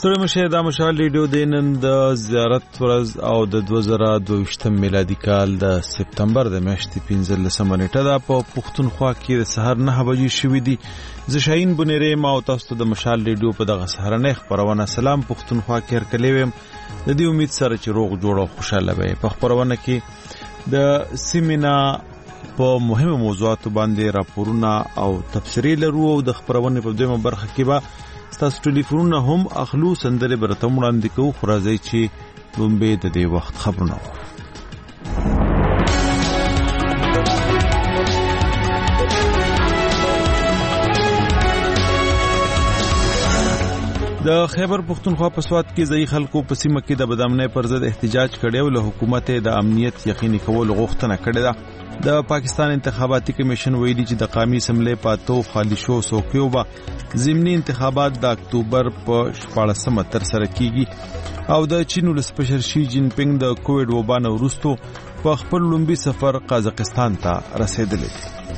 ستړي مشه د مشال ریډیو د نن د زیارت ورځ او د 2022 میلادي کال د سپتمبر د میاشتې 15 نیټه ده په پښتونخوا کې د سحر 9 بجې شوې دي. زه شاهین بنيري ما او تاسو د مشال ریډیو په دغه سحرنه خبرونه سلام پښتونخوا کې هرکلی ویم. د دې امید سره چې روغ جوړ او خوشاله وي. په خبرونه کې د سیمینا په مهمه موضوعاتو باندې راپورونه او تفسیری لرو او د خبرونه په دویمه برخه کې به تاسو ټلیفونونه هم اخلو. سندره برته وړاندې کوو خو راځي چې لومبه د دې وخت خبرونه د خیبر پختونخوا په سواد کې ځای خلکو په سیمه کې د بدامنۍ پر ضد احتجاج کړي او له حکومت د امنیت یقیني کول غوښتنه کړې ده. د پاکستان انتخاباتي کمیشن ویلي چې د قومي اسمبلی پاتو خالي شو سوکیو به ضمني انتخابات د اکتوبر په 14 تر سره کیږي او د چین ولسمشر شي جین پینګ د کووډ وبا نه وروسته په خپل لومبي سفر قازقستان ته رسیدلی.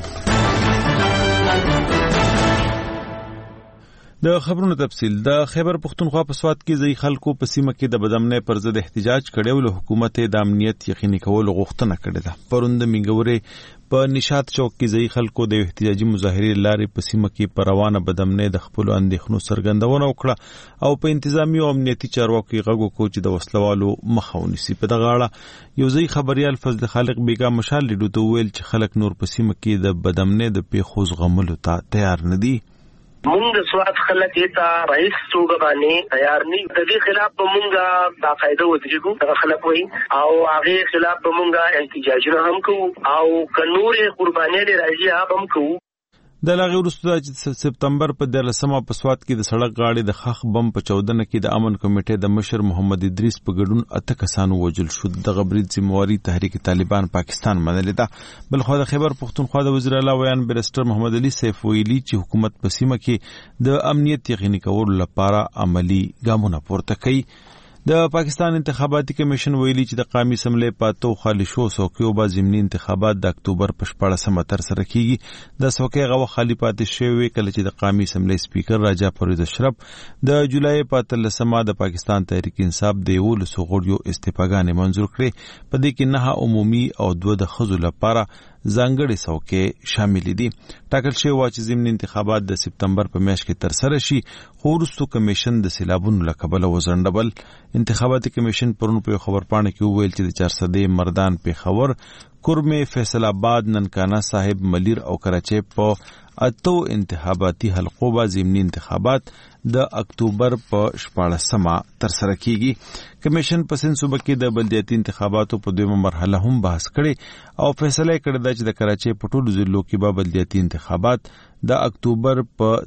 د خبرونو تفصیل د خیبر پختونخوا په سواد کې ځای خلکو په سیمه کې د بدامنۍ پر ضد احتجاج کړي او له حکومت د امنیت یقیني کول غوښتنه کړې ده. پروند میګوري په نشاط چوک کې ځای خلکو د احتجاجي مظاهرې لارې په سیمه کې په روانه بدامنۍ د خپل اندېښنو څرګندونه وکړه او په انتظامی او امنیتي چارواکو غږ وکړ چې د وسلوالو مخه ونیسي. په دغه اړه یو ځای خبريال فضل خالق بیګا مشال لیدو ته ویل چې خلک نور په سیمه کې د بدامنۍ د پیښو زغملو ته تیار نه دي. مونږ سواد خلک ته رئیس توګه باندې تیار نه د دې خلاف به مونږه باقاعده ودرېږو. دا خلک وایي او هغه خلاف به مونږه احتجاجونه هم کوو او کنور قرباني راځي هم کوو. د لاغي وروسته چې سپتمبر په 13 په سواد کې د سړک غاړې د خخ بم په 14 کې د امن کمیټې د مشر محمد ادریس په ګډون 8 کسانو وژل شو. د غبرید ذمہواری تحریک طالبان پاکستان منلې ده. بل خو د خیبر پختونخوا د وزیر اعلی ویان بیرسټر محمد علي سیف ویلي چې حکومت په سیمه کې د امنیت یقیني کولو لپاره عملی ګامونه پورته کوي. د پاکستان انتخاباتي کمیشن ویلي چې د قومي اسمبلی پاتو خالي شو سوکیو به ضمني انتخابات د اکتوبر په 14 تر سره کیږي. د سوکي غو خالي پاتې شوی کله چې د قومي اسمبلی سپیکر راجا پرویز اشرف د جولای په 13 د پاکستان تحریک انصاف د یو لسغړیو استفاګانې منزور کړې. په دې کې 9 عمومي او 2 د خزو لپاره ځانګړي سوکې شامل دي. ټاکل شوی و چې ضمني انتخابات د سپتمبر په میاشت کې تر سره شي خو وروسته کمیشن د سیلابونو له کبله وزندبل. انتخاباتي کمیشن پرون په خبر پاڼه کې وویل چې د 400 مردان پیښور کورمه فیصل آباد ننکانه صاحب ملیر او کراچۍ په 8 انتخاباتي حلقو به ضمني انتخابات د اکتوبر په 14 تر سره کیږي. کمیشن په سند صوبه کې د بلدیاتي انتخاباتو په دویمه مرحله هم بحث کړي او فیصله کړې ده چې د کراچۍ په ټولو ضلعو کې به بلدیاتي انتخابات د اکتوبر په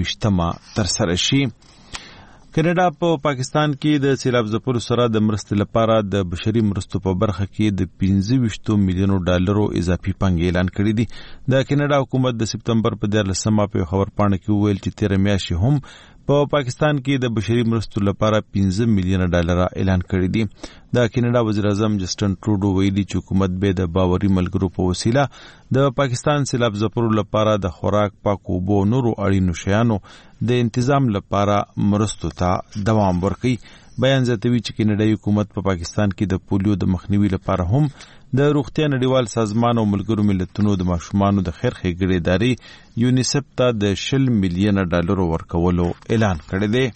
23 تر سره شي. کینیډا په پاکستان کې د سیلاب ځپلو سره د مرستې لپاره د بشري مرستو په برخه کې د 25 میلیونو ډالرو اضافي پانګې اعلان کړې دي. د کینیډا حکومت د سپتمبر په 13 په خبر پاڼه کې ویل چې 13 میاشتې هم په پاکستان کې د بشري مرستو لپاره 15 میلیون ډالر اعلان کړی دي. د کینیډا وزیر اعظم جسټن ټروډو ویلي چې حکومت به د باوري ملګرو په وسیله د پاکستان سیلاب ځپلو لپاره د خوراک پاکو اوبو نورو اړینو شیانو د تنظیم لپاره مرستو ته دوام ورکړي. بیان زیاتوي چې کینیډایي حکومت په پاکستان کې د پولیو د مخنیوي لپاره هم د روغتیا نړیوال سازمان او ملګرو ملتونو د ماشومانو د خیر ښېګڼې ادارې یونیسف ته د 10 میلیون ډالرو ورکولو اعلان کړی دی.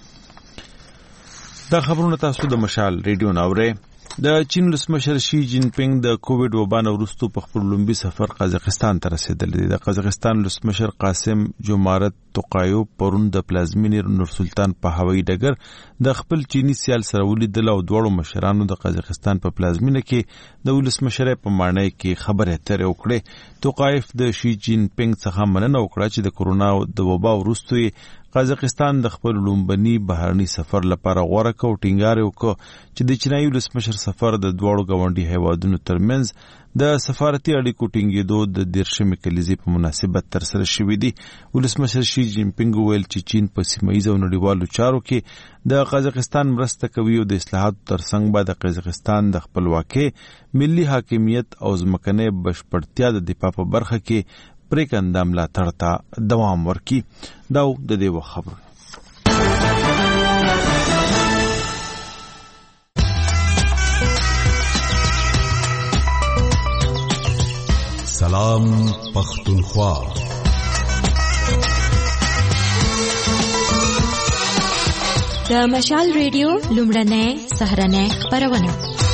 دا خبرونه تاسو د مشال ریډیو ناوړئ. د چین ولسمشر شي جین پینګ د کووډ وبا نه وروسته په خپل لومبي سفر قازقستان ته رسیدلی دی. د قازقستان ولسمشر قاسم جومارت توقایوف پرون د پلازمینې نور سلطان په هوایي ډګر د خپل چینی سیال سره ولیدل او دواړو مشرانو د قازقستان په پلازمینه کې د ولسمشر په مانای کې خبرې اترې وکړې. توقایف د شي جین پینګ څخه مننه وکړه چې د کورونا د وبا وروسته قازقستان د خپل لومبني بهرني سفر لپاره غوړه کو ټینګار وکړ چې د چینایي ولسمشر سفر د دواړو ګاونډي هیوادونو ترمنځ د سفارتي اړیکو ټینګېدو د 13 کلیزې په مناسبت تر سره شوې دي. ولسمشر شي جین پینګ ویل چې چین په سیمایي او نړیوالو چارو کې د قازقستان مرسته کوي او د اصلاحاتو ترڅنګ به د قازقستان د خپلواکۍ ملي حاکمیت او ځمکنۍ بشپړتیا د دفاع په برخه کې پریکنده ملاتړ ته دوام ورکړي. دا د دې خبرونه سلام پختونخوا. د مشال ریډیو لومړنۍ سهارنۍ خپرونه.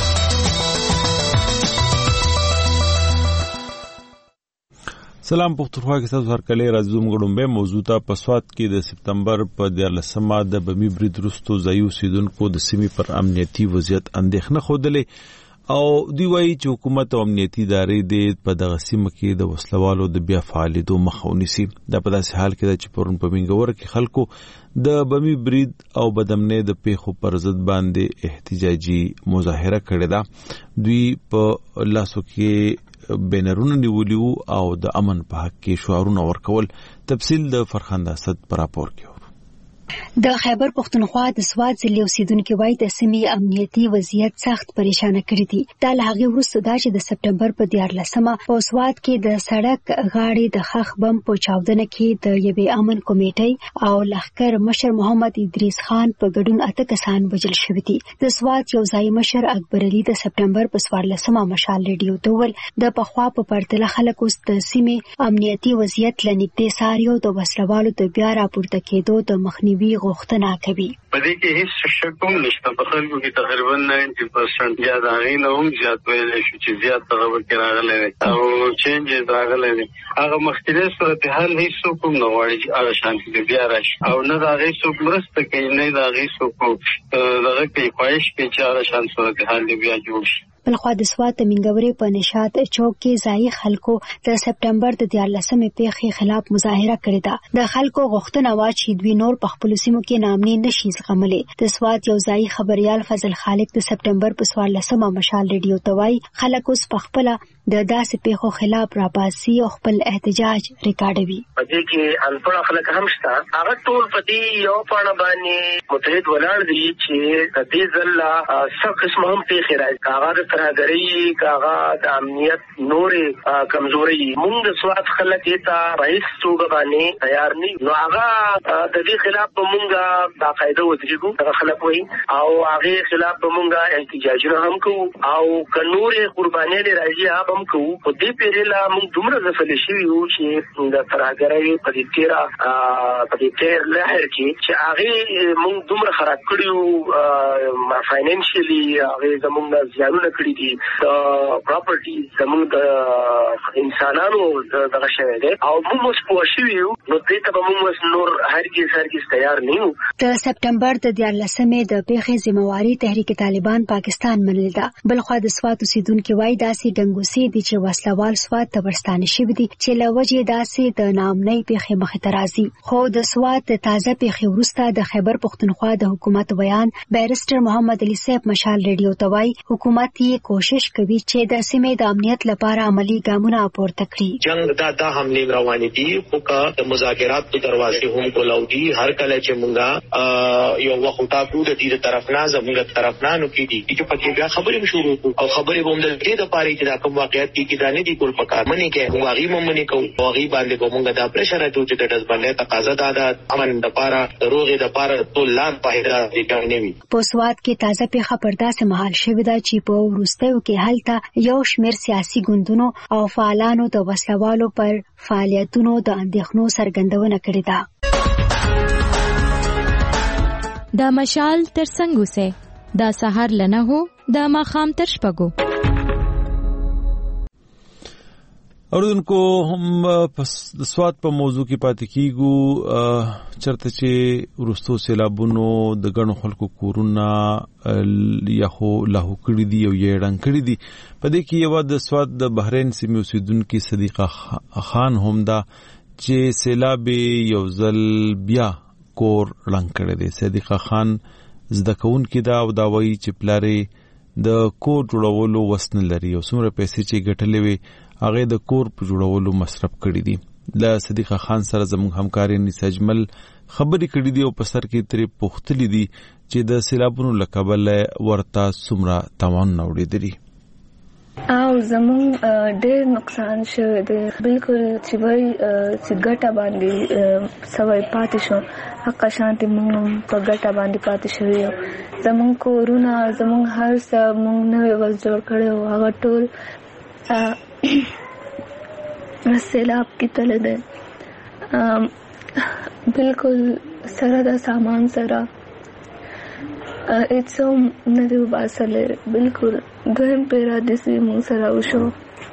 سلام پختونخوا کې تاسو هرکله راځو مګړمبه موضوع ته په سواد کې د سپتمبر په 14مه د بمی برید وروسته ځایي اوسیدونکو د سیمې پر امنیتي وضعیت اندېښنه خوده او دی وایي چې حکومت او امنیتي ادارې د په دغه سیمه کې د وسلوالو د بیا فعالیدو مخه ونیسي. دا په داسې حال کې ده چې پرون په منګور کې خلکو د بمی برید او بدامنۍ د پیښو پر ضد باندې احتجاجي مظاهره کړې ده. دوی په لاسو کې بینرونه نیولیو او د امن په حق کې شعارونه ورکول. تفصیل د فرخنده اسد پر راپور کې. د خیبر پختونخوا د سواد ضلع اوسیدونکو وایي د سیمې امنیتي وضعیت سخت پریشان کړی دی. دا له هغې وروسته دا چې د سپټمبر په 14مه په سواد کې د سړک غاړې د خخ بم په چاودنه کې د یوې امن کمیټې او لښکر مشر محمد ادریس خان په ګډون 8 کسان وژل شوي دي. د سواد یو ځای مشر اکبر علي د سپټمبر په 14مه مشال ریډیو ته وویل د پخوا په پرتله خلک اوس د سیمې امنیتي وضعیت له نږدې څاري او د وسلوالو د بیا راپورته کېدو د مخنیوي غوښتنه کوي. په دې کې هیڅ شک هم نشته. په خلکو کې تقریبا 90% یا د هغې نه هم زیات ویلی شو چې زیات دغه ورکې راغلی دی او چینجز راغلی دی. هغه مخکینی صورتحال هیڅوک هم نه غواړي چې هغه شانتي بیا راشي او نه د هغې څوک مرسته کوي نه د هغې څوک دغه کوي خواهش کوي چې هغه شان صورتحال بیا جوړ شي. بلخوا د سواد د منګورې په نشاط چوک کې ځایي خلکو د سپټمبر د 14مې پیښې خلاف مظاهره کړې ده. د خلکو غوښتنه وا چې دوی نور په خپلو سیمو کې ناامني نشي زغملی. د سواد یو ځایي خبريال فضل خالق د سپټمبر په 14مه مشال ریډیو ته وایي خلک اوس په خپل د داسې پیښو خلاف راپاسي او خپل احتجاج ریکارډوي. په دې کې انپړ خلک هم شته. هغه ټول په دې یو پاڼه باندې متحد ولاړ دي چې د دې ځل څه قسم هم پیښې راځي. هغه د ترهګرۍ هغه د امنیت نورې کمزوري موږ د سواد خلک ته رئیس توګه باندې تیار نه نو هغه د دې خلاف به موږ باقاعده ودرېږو. هغه خلک وایي او هغه خلاف به موږ احتجاجونه هم کوو او کنورې قربانۍ راځي هم کوو. په دې پیریلا موږ دومره ځفل شي یو چې د ترهګرۍ په دې تیر لهر کې چې هغه موږ دومره خراب کړیو فاینانشلی هغه زموږ زیانونه کړی دي د پراپرټي زموږ د انسانانو دغه شوی دی او موږ اوس پوه شوي یو نو دې ته به موږ نور هرګز تیار نه یو. د سپټمبر د 14مې د پیښې ذمہواري تحریک طالبان پاکستان منل ده. بلخوا د سواد اوسیدونکو وایي داسې ډنګوسي دي چې وسلوال سواد ته ورستانه شوي دي چې له وجې داسې د ناامنۍ پیښې مخې ته راځي. خو د سواد د تازه پیښې وروسته د خیبر پختونخوا د حکومت بیان بیرسټر محمد علي صاحب مشال ریډیو ته وایي حکومت یې کوشش کوي چې د سیمې د امنیت لپاره عملی ګامونه پورته کړي. جنگ دا حمله روانې دي خو کا د مذاکرات په دروازې هم کولاو دي. هر کله چې مونږه یو وخت تاسو د دې طرف نه زموږ طرف نه نو کې دي چې پکې بیا خبرې شروع او خبرې هم د دې لپاره چې دا کوم واقعیت کې دا نه دي کول پکار منی کې واغې ممنې کو واغې باندې کومه دا پرشر راځي چې د داس باندې تقاضا ده امن لپاره روغې لپاره ټول لار پایدا دي کوي. په سواد کې تازه پیښه پرداسه محل شوې ده چې په وروستیو کې هلته یو شمېر سیاسي ګوندونو او فعالانو د وسلوالو پر فعالیتونو د اندېښنو څرګندونه کړې ده. دا مشال تر څنګه سه دا سحر لنه هو دا ماخام تر شپګو. اوردونکو هم د سواد په موضوع کې پاتې کیږو. چرته چې ورستو سیلابونو د غنو خلکو کورونه یا خو لاهو کړی دي او یې ډنګ کړی دي. په دې کې یو د سواد د بحرین سیمې اوسیدونکو صدیقه خان هم دا چې سیلاب یو ځل بیا کور ړنګ کړی دی. صدیقه خان زده کوونکې دا او دا وایي چې پلارې د کور جوړولو وسن لري او څومره پیسې چې ګټلې وي هغه د کور په جوړولو مصرف کړی دي. له صدیقه خان سره زموږ همکاري نسجمل خبرې کړې دي او په سر کې ترې پوښتلې دي چې د سیلابونو له کبله ورته څومره تاوان اورېدلی او زمون ډېر نقصان شوی دی. بالکل چې وای چې ګټه باندې سوي پاتې شو حق شانتي مونږ په ګټه باندې پاتې شوی. زمون کورونه زمون هر څه مونږ نه ول جوړ کړو هغه ټول سیلاب کې تله ده بالکل سره د سامان سره اڅوم نه دی وباسلې بالکل دویم پیرا د سې مون سره وشو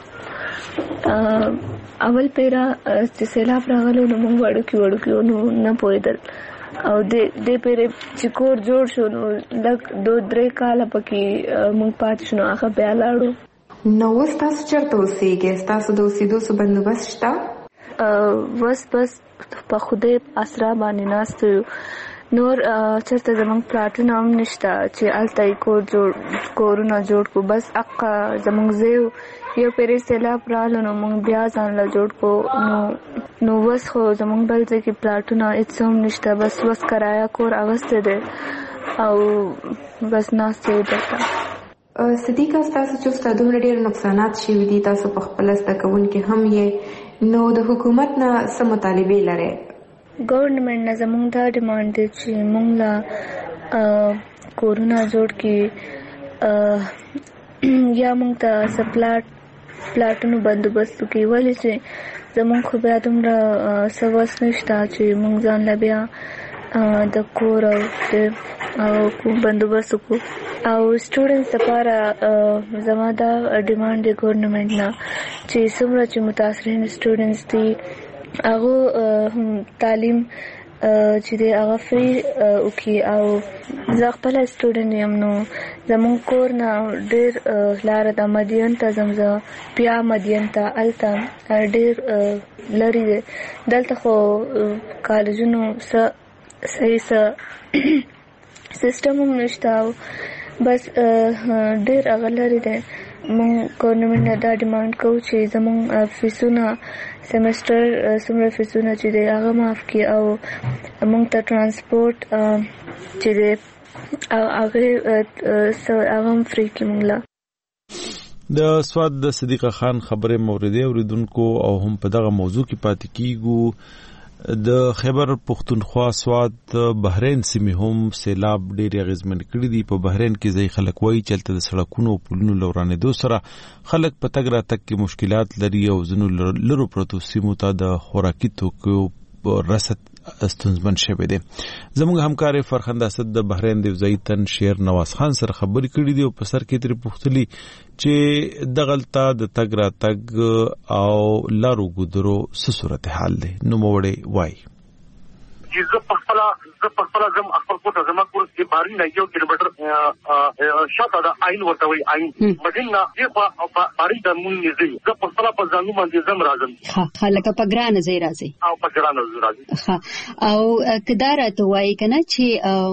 اول پیرا چې سیلاب راغلو نو مونږ وړو نو نه پوهېدل او د پیرې چې کور جوړ شو نو لږ 2-3 کاله پکې مونږ پاتې شو نو هغه بیا لاړو. نو اوس تاسو چېرته اوسېږئ؟ ستاسو د اوسېدو څه بندوبست شته؟ بس په خدای اسرا باندې ناست یو. نور چېرته زمونږ پلاټونه هم نشته چې هلته یې کورونه جوړ کړو. بس اقا زمونږ ځای یو پیرې سیلاب رالو نو مونږ بیا ځان له جوړ کړو. نو وس خو زمونږ بل ځای کې پلاټونه هېڅ هم نشته. بس وس کرایه کور اغوستی دی او بس ناست یو دلته. صدیقه ستاسو چې اوس دومره ډېر نقصانات شوي دي، تاسو په خپله زده کوونکي هم یې، نو د حکومت نه څه مطالبې لرئ؟ ګورنمنټ نه زمونږ دا ډیمانډ دی چې مونږ له کورونه جوړ کړي یا مونږ ته څه پلاټونو بندوبست وکړي، ولې چې زمونږ خو بیا دومره څه وس نشته چې مونږ ځان له بیا د کور او بندوبست وکړو. او سټوډنټس لپاره زما دا ډیمانډ دی ګورنمنټ نه چې څومره چې متاثرین سټوډنټس دي هغه تعلیم چې دی هغه فری وکړي. او زه خپله سټوډنټ یم نو زمونږ کور نه ډېر لاره ده مدین ته ځم زه، بیا مدین ته هلته ډېر لرې دی. دلته خو کالجونو صحیح سیسټم هم نشته او بس ډېر هغه لرې دی. مونږ ګورنمنټ نه دا ډیمانډ کوو چې زمونږ فیسونه سیمسټر څومره فیسونه چې دی هغه معاف کړي او مونږ ته ټرانسپورټ چې دی هغه هم فری کړي مونږ له. د سواد د صدیقه خان خبرې موردې اوریدونکو او هم په دغه موضوع کې پاتې کیږو. د خیبر پختونخوا سواد بحرین سیمې هم سیلاب ډېر اغیزمن کړي دي. په بحرین کې ځای خلک وایي چې هلته د سړکونو او پلونو له ورانېدو سره خلک په تګ راتګ کې مشکلات لري او ځینو لرو پرتو سیمو ته د خوراکي توکو رسد ستونزمن شوی دی. زموږ همکار فرخنده اسد د بحرین د وزیر تن شیر نواز خان سره خبرې کړې دي او په سر کې ترې پوښتلي چې دغلته د تګ راتګ او لارو ګودرو څه صورتحال دی. نوموړی وایي چې زه په خپله زم خپل کور ته زما کور کې بارین نه 1 کیلومتر شاته د عین ورته وایي عین مدین نه دغه بارین د مونږ نږدې زه په خپله په ځانو باندې زم راځم. ښه لکه په ګرانه ځای راځي او په ګرانه ځای راځي. ښه او که دا راته وایي که نه چې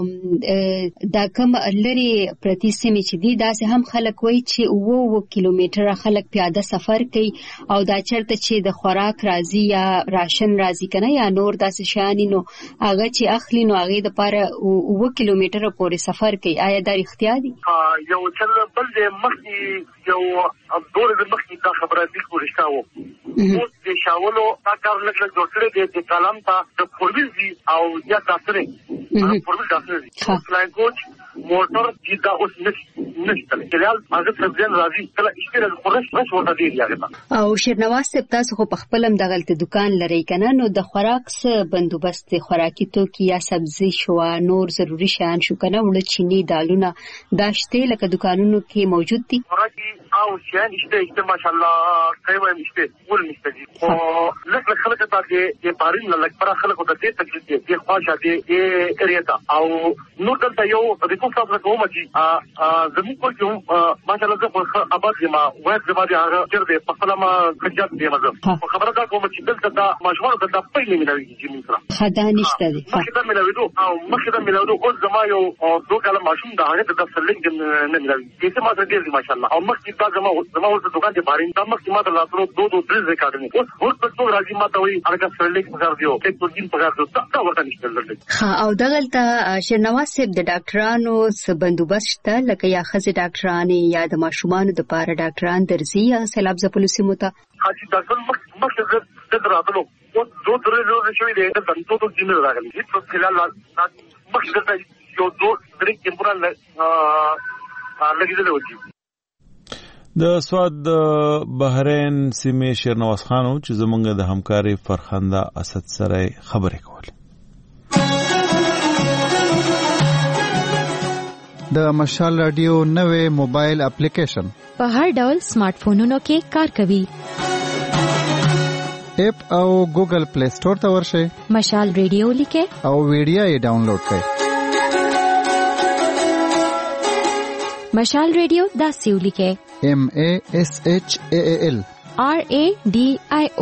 دا کوم لرې پرتې سیمې چې دي داسې هم خلک وایي چې 9 کیلومتره خلک پیاده سفر کوي او دا چېرته چې د خوراک راځي یا راشن راځي که نه یا نور داسې شیان نو هغه چې اخلي نو هغې دپاره 9 کیلومتره پورې سفر کوي. آیا دا رښتیا دي؟ یو چل بل دی مخکې یو 2 ورځې مخکې دا خبره بالکل رښتیا وه. اوس د شاولو دا کار لږ جوړ کړی دی د کالام ته د پرویز دي او یا ډاکټرې پرویز ډاکټرې دي فلاین کوچ موټر چې دا اوس نشته کلیال هغه سبزیان راځي کله اشتراک خورش ورته دی هغه. او شیرنواز صاحب تاسو خو په خپل هم دغلته دکان لرئ که نه، نو د خوراک څه بندوبست دی؟ خوراکي توکي یا سبزي شو نور ضروري شیان شو که نه وړه چینی دالونه دا شته لکه دکانونو کې موجود دي؟ خوراکي او شیان شته ماشاءالله کوي وایم شته ول نشته دي او لکه خلک ته د بارین لکه پر خلکو ته دې تکلیف دي د خواشه دي ایریا ته او نور دلته یو د کوم څه کوم چې زموږ کول چې ماشاءالله زه خو آباد یم وایي زما دي هغه چر دې په خپل ما خجات دی مزه خبره دا کوم چې دلته دا مشوره دلته پېلې ملوي چې موږ سره خدا نشته دي مخکې دا ملوي او مخکې دا ملوي اوس زما یو 2 کاله ماشوم دا هغه د سلنګ نه ملوي چې ما سره دې ماشاءالله او مخکې دا زما اوس دکان ته بارین دا مخکې ما ته لاسرو 2-3 ریکارډونه اوس څو راځي ما ته وایي هغه سلنګ پکار دیو چې پروتین پکار دیو دا ورته نشته لري. ها او دغلته شیرنواز صاحب د ډاکټرانو څه بندوبست شته لکه یا ښځې ډاکټرانې یا د ماشومانو دپاره ډاکټران درځي یا سیلاب ځپلو سیمو ته؟ حاجي ډاکټر مخکې زه راتلو اوس 2-3 ورځې شوي دی د بندو ځینې راغلي هېڅ خلال مخکې دلته یو 2-3 کیمپونه لګېدلې وو. د سواد د بحرین سیمې شیرنواز خانو چې زمونږ د همکاري فرخنده اسد سره خبرې کولې. د مشال رادیو نوې موبایل اپلیکیشن په هر ډول سمارټ فونونو کې کار کوي. اپ او ګوګل پلی سٹور ته ورشئ. مشال رادیو لیکه او ویډیو یې ډاونلوډ کړئ. مشال رادیو داسې ولیکه MASHAAL RADIO.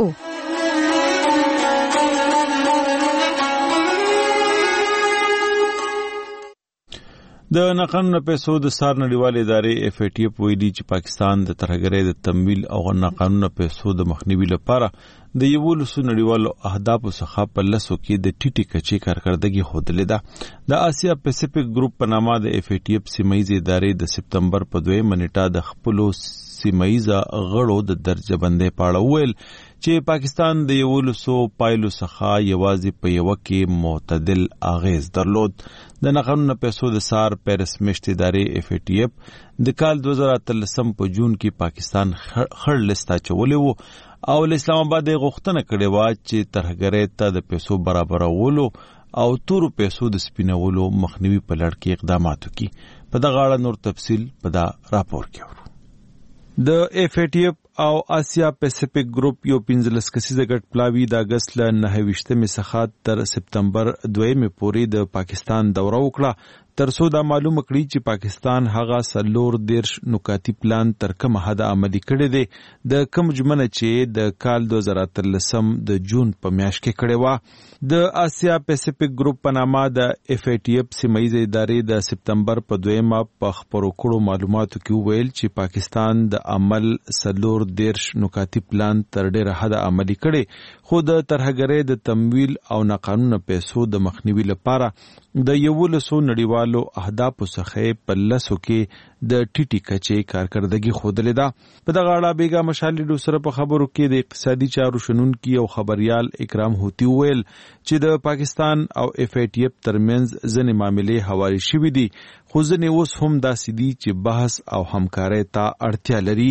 د ناقانونه پیسو د سار نړیوالې ادارې FATF ویلي چې پاکستان د ترهګرۍ د تمویل او ناقانونه پیسو د مخنیوي لپاره د 11 نړیوالو اهدافو څخه په لسو کې د ټیټي کچې کارکردګي ښودلې ده. د آسیا پیسفیک ګروپ په نامه د FATF سیمایي ادارې د سپتمبر په 2 نیټه د خپلو سیمایي غړو د درجه بندۍ په اړه ویل چې پاکستان د 11 پایلو څخه یوازې په یو کې معتدل اغیز درلود. د ناقانونه پیسو د سار پیرس میشت ادارې FATF د کال 2013 په جون کې پاکستان خړ لیست اچولې وو او اسلام آباد غوښتنه کړې و چې ترهګرۍ ته د پیسو برابرولو او تورو پیسو د سپینولو مخنیوي په لړ کې اقدامات وکړي. په دغه اړه نور تفصیل په دا راپور کې اورو. د FATF او آسیا پیسفیک ګروپ یو 15 کسیزه ګډ پلاوی د اگست له 29 څخه تر سپتمبر 2 پورې د پاکستان دوره وکړه تر څو دا معلومه کړي چې پاکستان هغه 14 نکاتی پلان تر کومه حد عملي کړی دی د کوم جمله چې د کال 2013 د جون په میاشت کې کړی و. د آسیا پیسفیک ګروپ په نامه د FATF سیمایي ادارې د سپتمبر په 2 په خبرو کړو معلوماتو کې ویل چې پاکستان د عمل 14 نکاتی پلان تر ډیره حد عملي کړي خو د ترهګرۍ د تمویل او ناقانونه پیسو د مخنیوي لپاره د 11 نړیوالو اهدافو څخه په لسو کې د ټیټي کچې کارکردګي ښودلې ده. په دغه اړه بیګا مشال سره په خبرو کې د اقتصادي چارو شنونکي او خبريال اکرام هوتی ویل چې د پاکستان او FATF ترمنځ ځینې معاملې حواله شوې دي خو ځینې اوس هم داسې دي چې بحث او همکارۍ ته اړتیا لري.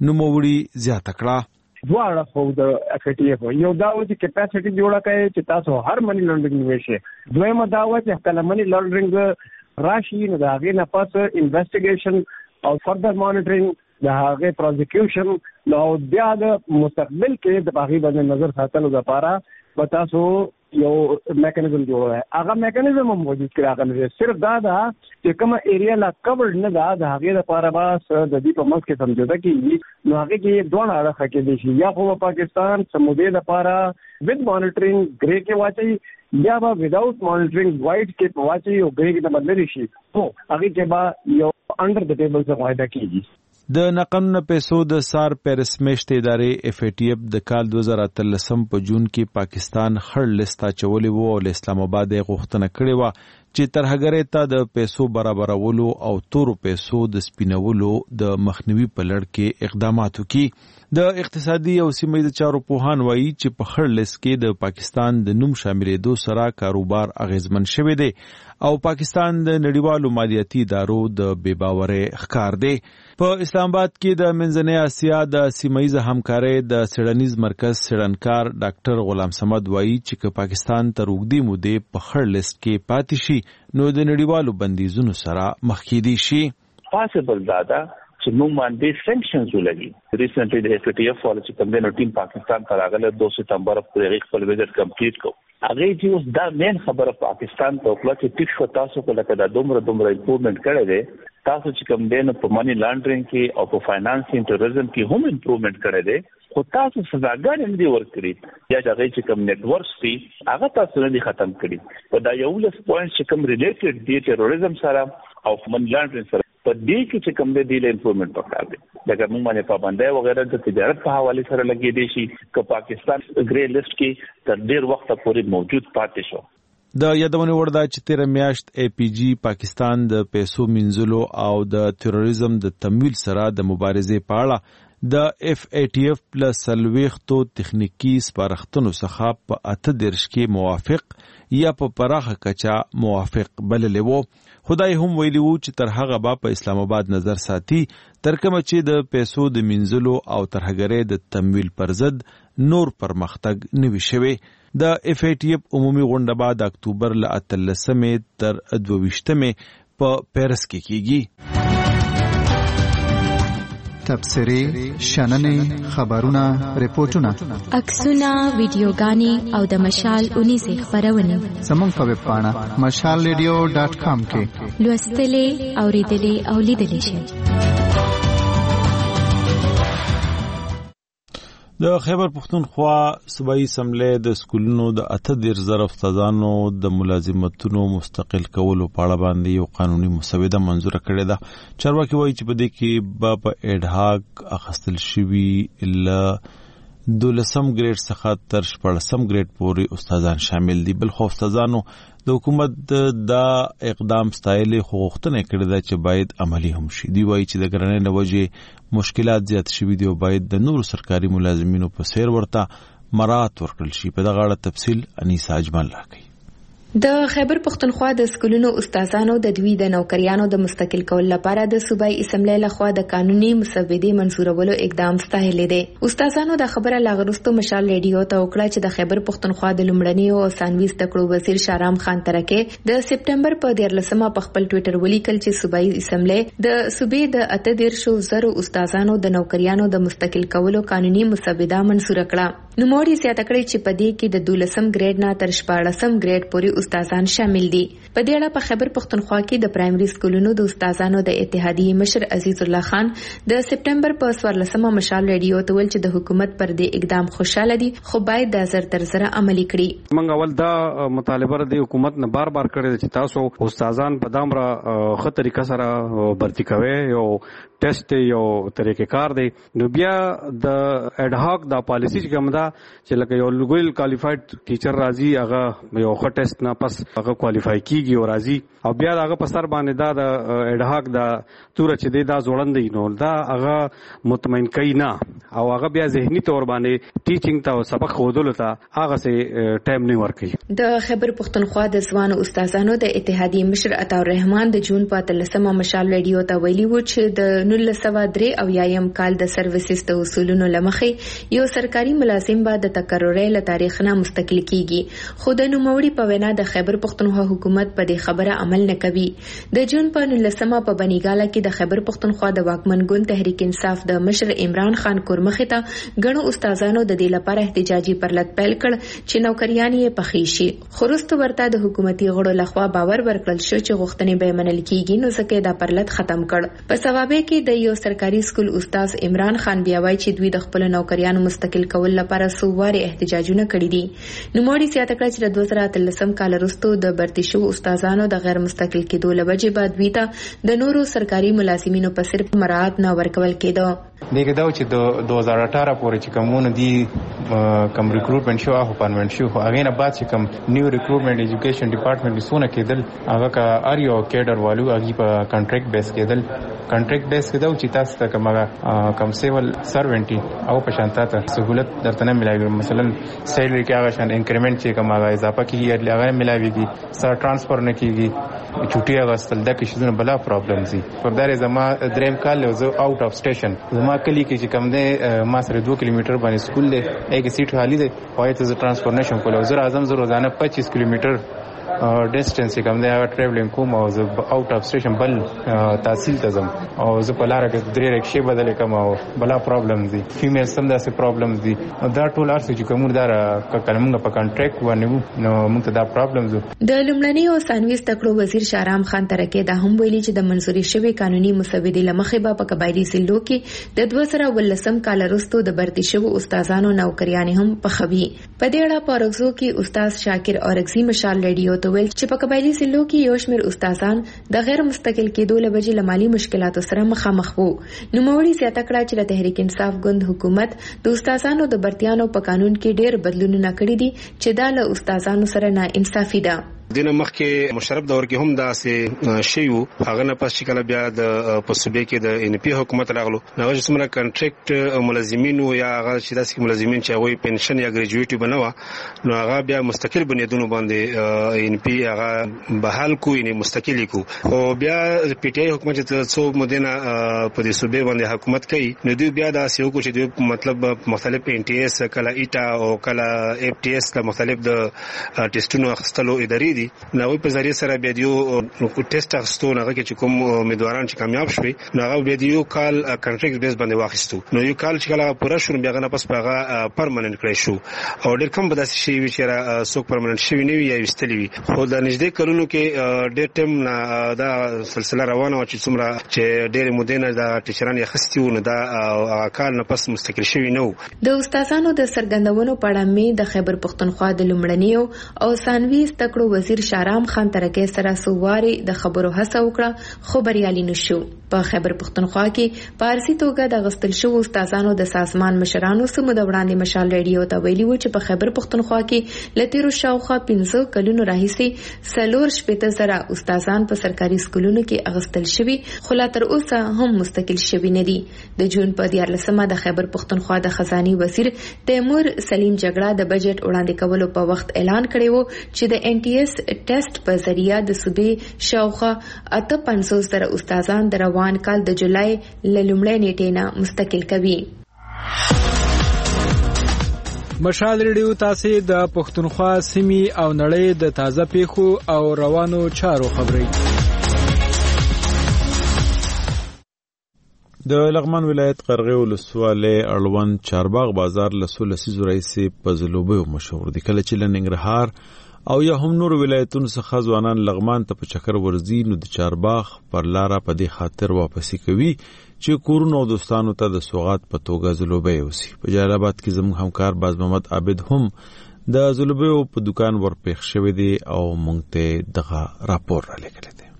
نوموړي زیاته کړه دواړه خو د FATF یو دا و چې کیپاسټي جوړه کړي چې تاسو هر منی لانډرینګ وشي. دویمه دا و چې کله منی لانډرینګ راشي نو دا غي نه پاس انویسټیګیشن او فردر مانیټرینګ د هغه پروزیکیوشن نو بیا د مستقبل کې د باغی باندې نظر ساتلو لپاره پتا سو یو میکانیزم جوړ ہے. هغه میکانیزم موجود کړه. هغه صرف دا چې کوم ایریا لا کورډ نه دا د هغه لپاره بس د دې په منځ کې سمجوته کیږي. نو هغه کې دوه اړه کې دي چې یا خو پاکستان سمودې لپاره وذ مانیټرینګ ګری کې واچي یا با وداوت مانیټرینګ وایټ کې واچي او ګری کې د بدل شي. هو هغه کې با یو انډر د ټیبل څخه واعده کیږي. د ناقانونه پیسو د سار پیرس میشت ادارې FATF د کال 2013 په جون کې پاکستان خړ لیست اچولې وو او اسلام آباد غوښتنه کړې و چې ترهګرۍ ته د پیسو برابرولو او تورو پیسو د سپینولو د مخنیوي په لړ کې اقدامات وکړي. د اقتصادي او سیمه چارو پوهان وایي چې په خړ لیست کې د پاکستان د نوم شاملېدو سره کاروبار اغیزمن شوی دی او پاکستان د نړیوالو مالیاتي ادارو د بې باورۍ ښکار دی. په اسلام آباد کې د منځنۍ اسیا د سیمایي همکارۍ د څېړنیز مرکز څېړنکار ډاکټر غلام صمد وایي چې پاکستان تر اوږدې مودې په خړ لیست کې پاتې شي نو د نړیوالو بندیزونو سره مخ کېدی شي. پاسبل دادا چې موږ باندې سینکشنز ولګي. ریسنټلی د FATF پالیسی کمپنی ټیم پاکستان ته راغله 2 سپتمبر پورې خپل وزټ کمپلیټ کو. هغه چې اوس دا مین خبره پاکستان ته وکړه چې ټیک شو تاسو کو لکه دا دومره امپروومنت کړی دی. تاسو چې کوم دین په منی لانډرینګ کې او په فاینانسینګ ټوریزم کې هم امپروومنت کړی دی خو تاسو سزاګانې نه دي ورکړي یا هغه چې کوم نیټ ورکس دي هغه تاسو نه دي ختم کړي. په دا یو لس پوینټ چې کوم ریلیټډ دي ټوریزم سره او منی لانډرینګ سره په دې کې چې کوم دی له امپروومنت پکار دی. لکه موږ باندې پابندۍ وغیرہ د تجارت په حواله سره لګې دي شي چې پاکستان ګری لیست کې تر ډیر وخت پورې موجود پاتې شو. د یادونه وردا چې 13 میاشت APG پاکستان د پیسو منځلو او د تروریزم د تمویل سره د مبارزې په اړه د FATF پلس سلويختو تخنیکی سپارښتنو څخه په 8 کې موافق یا په پراخه کچا موافق بللی وو خدای هم ویلی وو چې تر هغه با په اسلام آباد نظر ساتي تر کومه چې د پیسو د منځلو او ترهګرۍ د تمویل پر ضد نور پرمختګ نوي شوی. د FATF عمومي غونډه به د اکتوبر له 18 تر 22 په پیرس کې کیږي. تبصرې، شننې، خبرونه، ریپورتونه، عکسونه، ویډیوګانې او د مشال 19 خبرونه زموږ په ویب پاڼه mashalradio.com کې لوستلې، اوریدلې او لیدلې شئ. د خیبر پختونخوا صوبایي اسمبلی د سکولونو د 18,000 استادانو د ملازمتونو مستقل کولو په اړه باندې یو قانوني مسوده منظوره کړې ده. چارواکي وایي چې په دې کې په اډ هاک اخیستل شوي له 12 ګریډ څخه تر 14 ګریډ پورې استادان شامل دي. بل خو استادانو د حکومت دا اقدام ستایلې خو غوښتنه کړې ده چې باید عملی هم شي. دی وایي چې د ګرانۍ نه وجې مشکلات زیات شوي دي او باید د نورو سرکاري ملازمینو په څیر ورته مراعات ورکړل شي. په دغه اړه تفصیل انیسا اجمل راکوي. د خیبر پختونخوا د سکولونو استادانو د دوی د نوکریانو د مستقل کول لپاره د صوبایي اسمبلی لخوا د قانوني مسودې منظورولو اقدام ستایلی دی. استادانو د خبره لاغرستو مشال ریډیو ته وکړه چې د خیبر پختونخوا د لومړني او ثانوي زده کړو وزیر شارام خان ترکه د سپټمبر په 14 په خپل ټوئیټر ولیکل چې صوبایي اسمبلی د صوبې د 18,000 استادانو د نوکریانو د مستقل کولو قانوني مسوده منظور کړه. نوموړي زیاته کړې چې په دې کې د 12 ګریډ نه تر 14 ګریډ پورې استادان شامل دي. په دې اړه په خیبر پختونخوا کې د پرایمري سکولونو د استادانو د اتحادیې مشر عزیز الله خان د سپټمبر په 14 مشال ریډیو ته ویل چې د حکومت پر دې اقدام خوشاله دي خو باید د زر تر زر عملي کړي. موږ اول دا مطالبه د حکومت نه بار بار کړی چې تاسو استادان په دامره ښه طریقه سره برتی کوي. یو ټیسټ یو طریقې کار دی. نو بیا د اډ هاک د پالیسی چې کوم دا چې لکه یو ویل کوالیفاید ټیچر راځي هغه یو ښه ټیسټ نه پس هغه کوالیفای کیږي او راځي او بیا هغه په سر باندې دا د اډ هاک د تور چې دی دا ځوړندې نو دا هغه مطمئن کوي نه او هغه بیا ذهني تور باندې ټیچینګ ته سبق ښودلو ته هغه سه ټایم نه ورکوي. د خیبر پختونخوا د ځوانو استادانو د اتحادیې مشر عطا الرحمن د جون په 13 مشال ریډیو ته ویلي و چې د 1903 کال د سرویسز د اصولونو لمخې یو سرکاري ملازم به د تقرري له تاریخ نه مستقل کیږي. خو د نوموړي په وینا د خیبر پختونخوا حکومت په دې خبره عمل نه کوي. د جون په 19 په بنیګاله کې د خیبر پختونخوا د واکمن ګوند تحریک انصاف د مشر عمران خان کورمخې ته غنو استادانو د دې لپاره احتجاجي پرلط پیل کړ چې نوکریان یې پخې شي. خو وروسته ورته د حکومتي غړو لخوا باور ورکړل شو چې غوښتنې به منل کیږي نو ځکه دا پرلط ختم کړ. په ثوابه کې د یو سرکاري سکول استاد عمران خان بیا وایي چې دوی د خپل نوکریانو مستقل کول لپاره سوواري احتجاجونه کړي دي. نوموړي زیاته کړه چې د 2013 کال وروسته د برتی شو استادانو د غیر مستقل کېدو لوجې بعد دوی ته د نورو سرکاري ملازمینو په صرف مراعات نه ورکول کېده. دغه دا چې د 2018 پورې چې کومونه دي کم ریکروټمنټ شو او پرمنټ شو هغه نه بعد چې کوم نیو ریکروټمنټ ایجوکیشن ډپارټمنټ سونه کېدل هغه کا ار یو کېډر والو هغه په کانټریکټ بیس کېدل. کانټریکټ بیس کېدو چې تاسو ته کوم سیول سروینټي او په شانتا ته سہولت درته نه ملایي. مثلا سیلری کې هغه شان انکریمنٹ چې کوم هغه اضافه کیږي هغه ملایويږي سر ټرانسفر نه کیږي چټي هغه ستل د کې شونه بلا پرابلم زی. پر دار زما دریم کال له زه آوټ اف سټیشن زما کلی کې چې کوم دی ما سره 2 کیلومتر باندې سکول دی ایک سیټ خالی دی پای ته ټرانسفورمیشن کول زه اعظم زه روزانه 25 کیلومتر ډیسټنس کوم دی هغه ټریولینګ کوم او زه آوټ اف سټیشن بل تحصیل ته ځم او زه په لار کې درې رکشې بدلې کوم او بلا پرابلم دي. فیمیل سم داسې پرابلم دي دا ټول ارسه چې کوم دار کلمنګ په کانټریکټ باندې نو موږ ته دا پرابلم زو. د لومړني او ثانوي زده کړو وزیر شارام خان ترکه دا هم ویلي چې د منځوري شوی قانوني مسودې لمخې به په قبایلی ضلعو کې د 2013 کال وروسته د برتی شوو استادانو نوکریان هم پخوي. په دې اړه پارکزو کې استاد شاکر اورغزي مشال ریډیو ته ویل چې په قبایلی ضلعو کې یو شمېر استادان د غیر مستقل کېدو له وجې له مالي مشکلاتو سره مخامخ وو. نوموړي زیاته کړه چې د تحریک انصاف ګوند حکومت د استادانو د برتیانو په قانون کې ډېر بدلونونه کړي دي چې دا له استادانو سره نا انصافي ده. دینه مخکې مشرف دور کې هم دا سه شیو هغه نه پس چې کله بیا د پسوبې کې د ان پی حکومت راغلو نو چې څومره کنټریکټ ملازمین او یا هغه چې داسې ملازمین چې هغه پنشن یا ګریجویټ بنوا نو هغه بیا مستقل بنیادونو باندې ان پی هغه بحال کو یعنی مستقلی کو او بیا پی ټ آی حکومت چې څو مدینه په دې صوبې باندې حکومت کوي نو دوی بیا دا سیو کو چې دوی مطلب مختلف ان ټی اس کله ایټا او کله اف ټی اس له مختلف د ټیسټونو اخستلو ادارې دي نو په ذریعہ سره بیا دیو ټیسټ اخستو نه کې کوم امیدواران چې کامیاب شوي نو هغه بیا دیو کال کنټریکټ بیس باندې واخیستو نو یو کال چې کله پوره شون بیا غنه پس هغه پرمننت کړی شو او ډېر کم بداسي شي چې څوک پرمننت شوی نه وي یا وستلی وي خو د نږدې کلونو کې ډېر ټیم نه دا سلسله روانه و چې څومره چې ډېر مودینه دا ټیچران یې خستي و نو دا کال نه پس مستقل شوی نه و د استادانو د سرګندونو په اړه می د خیبر پښتونخوا د لومړنیو او ثانوي تکړو وزیر شارام خان ترکه سره سوواري د خبرو هڅه وکړه خو بریالي نشو په خیبر پښتونخوا کې پارسي توګه د غستل شو استادانو د سازمان مشرانو سمو د وړاندې مشال ریډیو ته ویلي و چې په خیبر پښتونخوا کې لتیرو شاوخوا 15 کلونو راهیسي سلور شپته سره استادان په سرکاري سکولونو کې اغستل شوي خو لا تر اوسه هم مستقل شوي نه دي د جون په 14مه د خیبر پښتونخوا د خزاني وزیر تیمور سلیم جګړه د بجټ وړاندې کولو په وخت اعلان کړی و چې د ان ټی اس ټیسټ په ذریعہ د صوبې شاوخوا 500 سره استادان د روان کال د جولای لومړۍ نیټې نه مستقل کوي. مشال ریډیو تاسو د پښتونخوا سیمې او نړۍ د تازه پیښو او روانو چارو خبري. د لغمان ولایت قرغې ولسوالۍ اړوند چارباغ بازار له 16 رئیسي په زلوبیو مشهور دي. کله چې لنګرهار او یا هم نور ولایتونو څخه ځوانان لغمان ته په چکر ورځي نو د چارباغ پر لاره په دې خاطر واپسی کوي چې کورونو او دوستانو ته د سوغات په توګه زلوبی وسی. په جلال آباد کې زموږ همکار باز محمد عابد هم د زلوبیو په دکان ورپېښ شوی دی او موږ ته دغه راپور را لیکلی دی.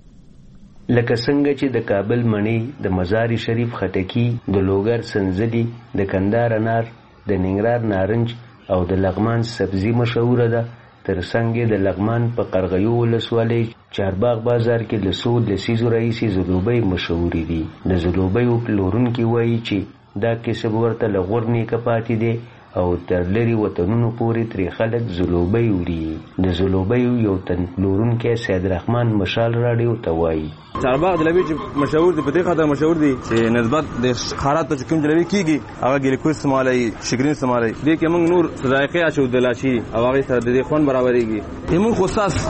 لکه څنګه چې د کابل مڼې، د مزار شریف خټکی، د لوګر سنځلي، د کندهار انار، د ننګرهار نارنج او د لغمان سبزي مشهوره ده، ترڅنګ د لغمان په قرغیو ولسوالۍ چارباغ بازار کې له څو لسیزو راهیسې زلوبۍ مشهورې دي. د زلوبیو پلورونکي وایي چې دا کسب ورته له غور نیکه پاتې دی او تر لري وطنونو پورې ترې خلک زلوبۍ وړي. د زلوبیو یو تن پلورونکی سید رحمان مشال راډیو ته وایي چارباغ جلبي چې مشهور دي په دې خاطر مشهور دي چې نسبت د خارات ته کوم جلبي کیږي هغه ګلیکوز استعمالي شکرین استعمالي دي کې موږ نور ذائقه اچو دلاشي او هغه سره د دې خون برابرېږي. موږ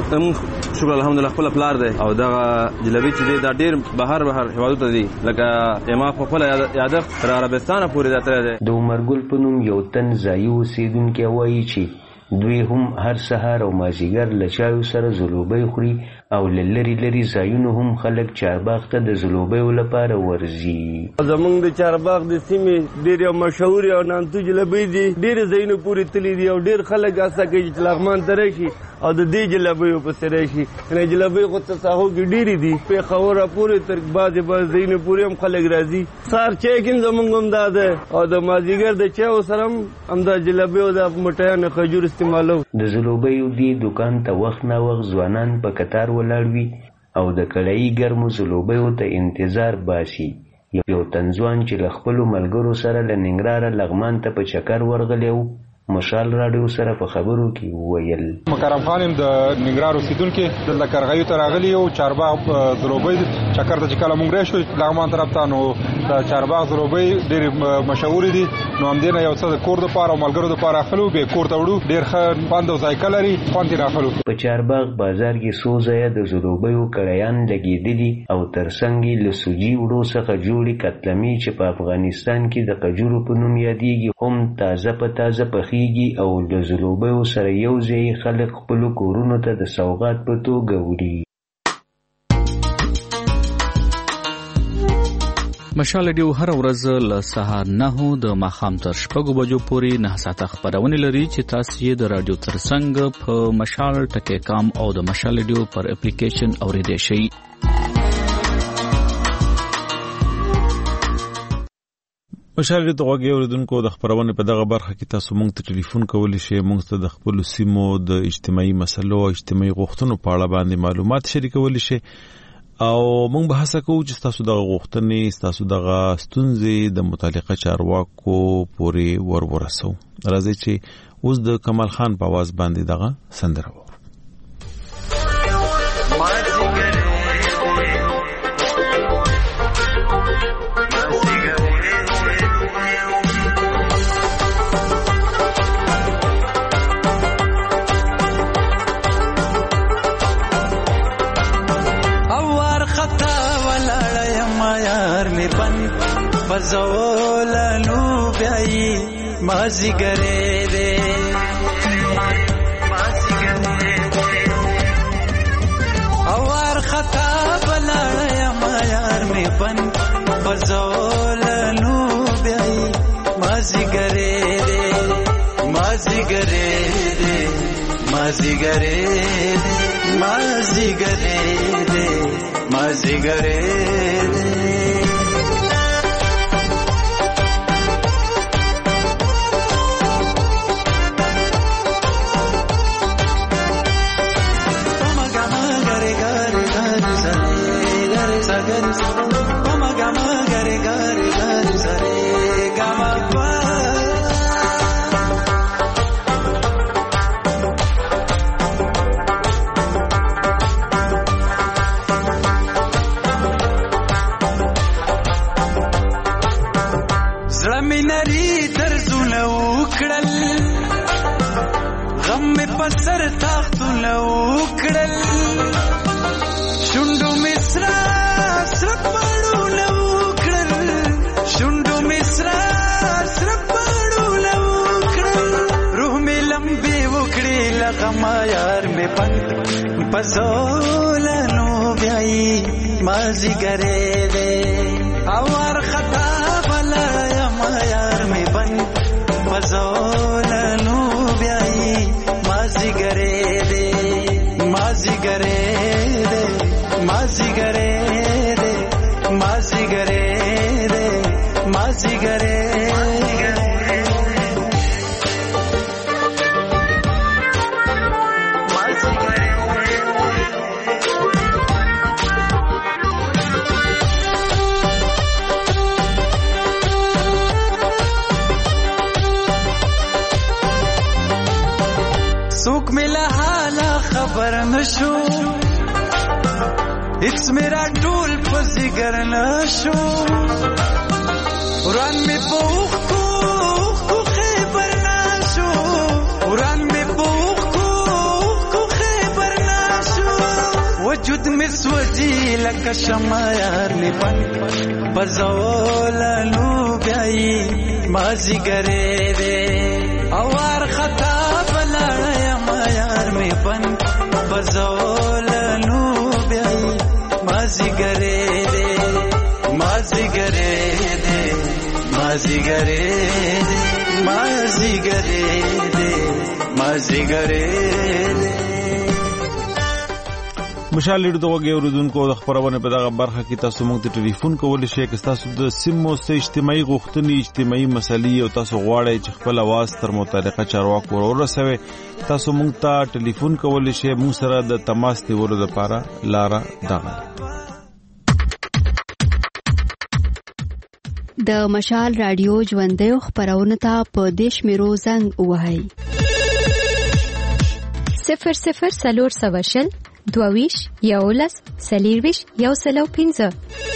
خصاص شکر الحمدلله خپل پلار دی او دا جلبي چې دا ډیر بهر هوادو ته دي لکه ما خپل یادښت تر عربستان پورې داتره دی. د عمرګل په نوم یو تن ځایي اوسیدونکی وایي چې دوی هم هر سهار او مازیګر له چایو سره زلوبۍ خوري او له لرې لرې ځایونو هم خلک چارباغ ته د زلوبیو لپاره ورځي. زمونږ د چارباغ د سیمې ډېرې مشهورې او نامتو جلبۍ دي، ډېرې ځایونو پورې تللي دي او ډېر خلک هڅه کوي چې لغمان ته راشي او د دې جلبیو پسې راشي. یعنې جلبۍ خو تساهو کې ډېرې دي، پېښوره پورې تر بعضې ځایونو پورې هم خلک راځي. سهار چای کې زمونږ هم دا ده او د مازدیګر د چایو سره هم همدا جلبۍ او د مټیانو خجور استعمالو. د زلوبیو دې دکان ته وخت نا وخت ځوانان په کتار ولاړ وي او د کړایي ګرمو زلوبیو ته انتظار باسي. یو تنځوان چې له خپلو ملګرو سره له ننګرهاره لغمان ته په چکر ورغلی و مشال راډیو سره په خبرو کې وویل مکرم خان د ننګرهار اوسیدونکي د کرغیو ته راغلي او چارباغ زلوبۍ چکر ته چې کله موږ راشو لغمان طرف ته نو د چارباغ زلوبۍ ډېرې مشهورې دي نو همدې نه یو څه د کور دپاره او ملګرو دپاره اخلو بیا کور ته وړو ډېر ښه خوند او ذایقه لري خوند یې راخلو. په چارباغ بازار کې څو ځایه د زلوبیو کړایان لګېدلي او ترڅنګ یې له سوجي وړو څخه جوړې کتلمې چې په افغانستان کې د قجورو په نوم یادېږي هم تازه په تازه پخېږي او د زلوبیو سره یو ځای خلک خپلو کورونو ته د سوغات په توګه وړي. مشال ریډیو هر ورځ له سهار 9 د ماښام تر 6 بجو پورې 9 ساعته خبرونه لري چې تاسو یې د رادیو ترڅنګ په مشال ټکی کام او د مشال ریډیو پر اپلیکیشن اوریدئ شئ. مشال د غوږی اوریدونکو د خبرونه په دغه برخه کې تاسو مونږ ته ټلیفون کولی شئ، مونږ ته د خپل سیمو د اجتماعي مسلو او اجتماعي غوښتنو په اړه باندې معلومات شریکولی شئ او مونږ به هڅه کوو چې تاسو دغه غوښتنې، تاسو دغه ستونزې د متعلقه چارواکو پورې ورسو. راځي چې اوس د کمال خان په आवाज باندې دغه سندره وو. بزولانو بیائی مازی گرے دے اوار خطا بلایا مایار میں بن بزولانو بیائی مازی گرے دے مازی گرے دے مازی گرے دے مازی گرے دے مازی گرے دے سر تاختونه وکړل شوندو مصرا سرک پړونه وکړل شوندو مصرا سرک پړونه وکړل روح می لمبي وکړي لغما یار می پن پزولانو بیاي مازی ګره دې اور خطا بلا ما یار می پن پزولانو بیاي مازی گرے دے مازی گرے دے مازی گرے دے مازی گرے دے مازی گرے سوک ملا حالا خبر نشو اکس میرا ټول پزیگر نشو وران می پوخ کو خیبر نشو وران می پوخ کو خیبر نشو وجود می سوجی لکه شمع یار می پن بزولانو بیائی مازی گرے دے اوار خطا بلایا مایار می بن بزولانو بیائی مازی گرے دے مازی گرے دے مازی گرے دے مازی گرے دے مازی گرے دے. مشال لیډر د وګي اوریدونکو د خبرونه په دغه برخه کې تاسو موږ ته ټلیفون کولی شئ که تاسو د سیمو سه اجتماعي غوښتنې، اجتماعي مسلې او تاسو غواړئ چې خپل आवाज تر متعلقه چارواکو ورسوي، تاسو موږ ته ټلیفون کولی شئ. موږ سره د تماس نیولو لپاره لاره دغه د مشال رادیو ژوندۍ خبرونه ته په دیش میرو زنګ وهاي 00 دویش یولس سلیرویش یو سلو 15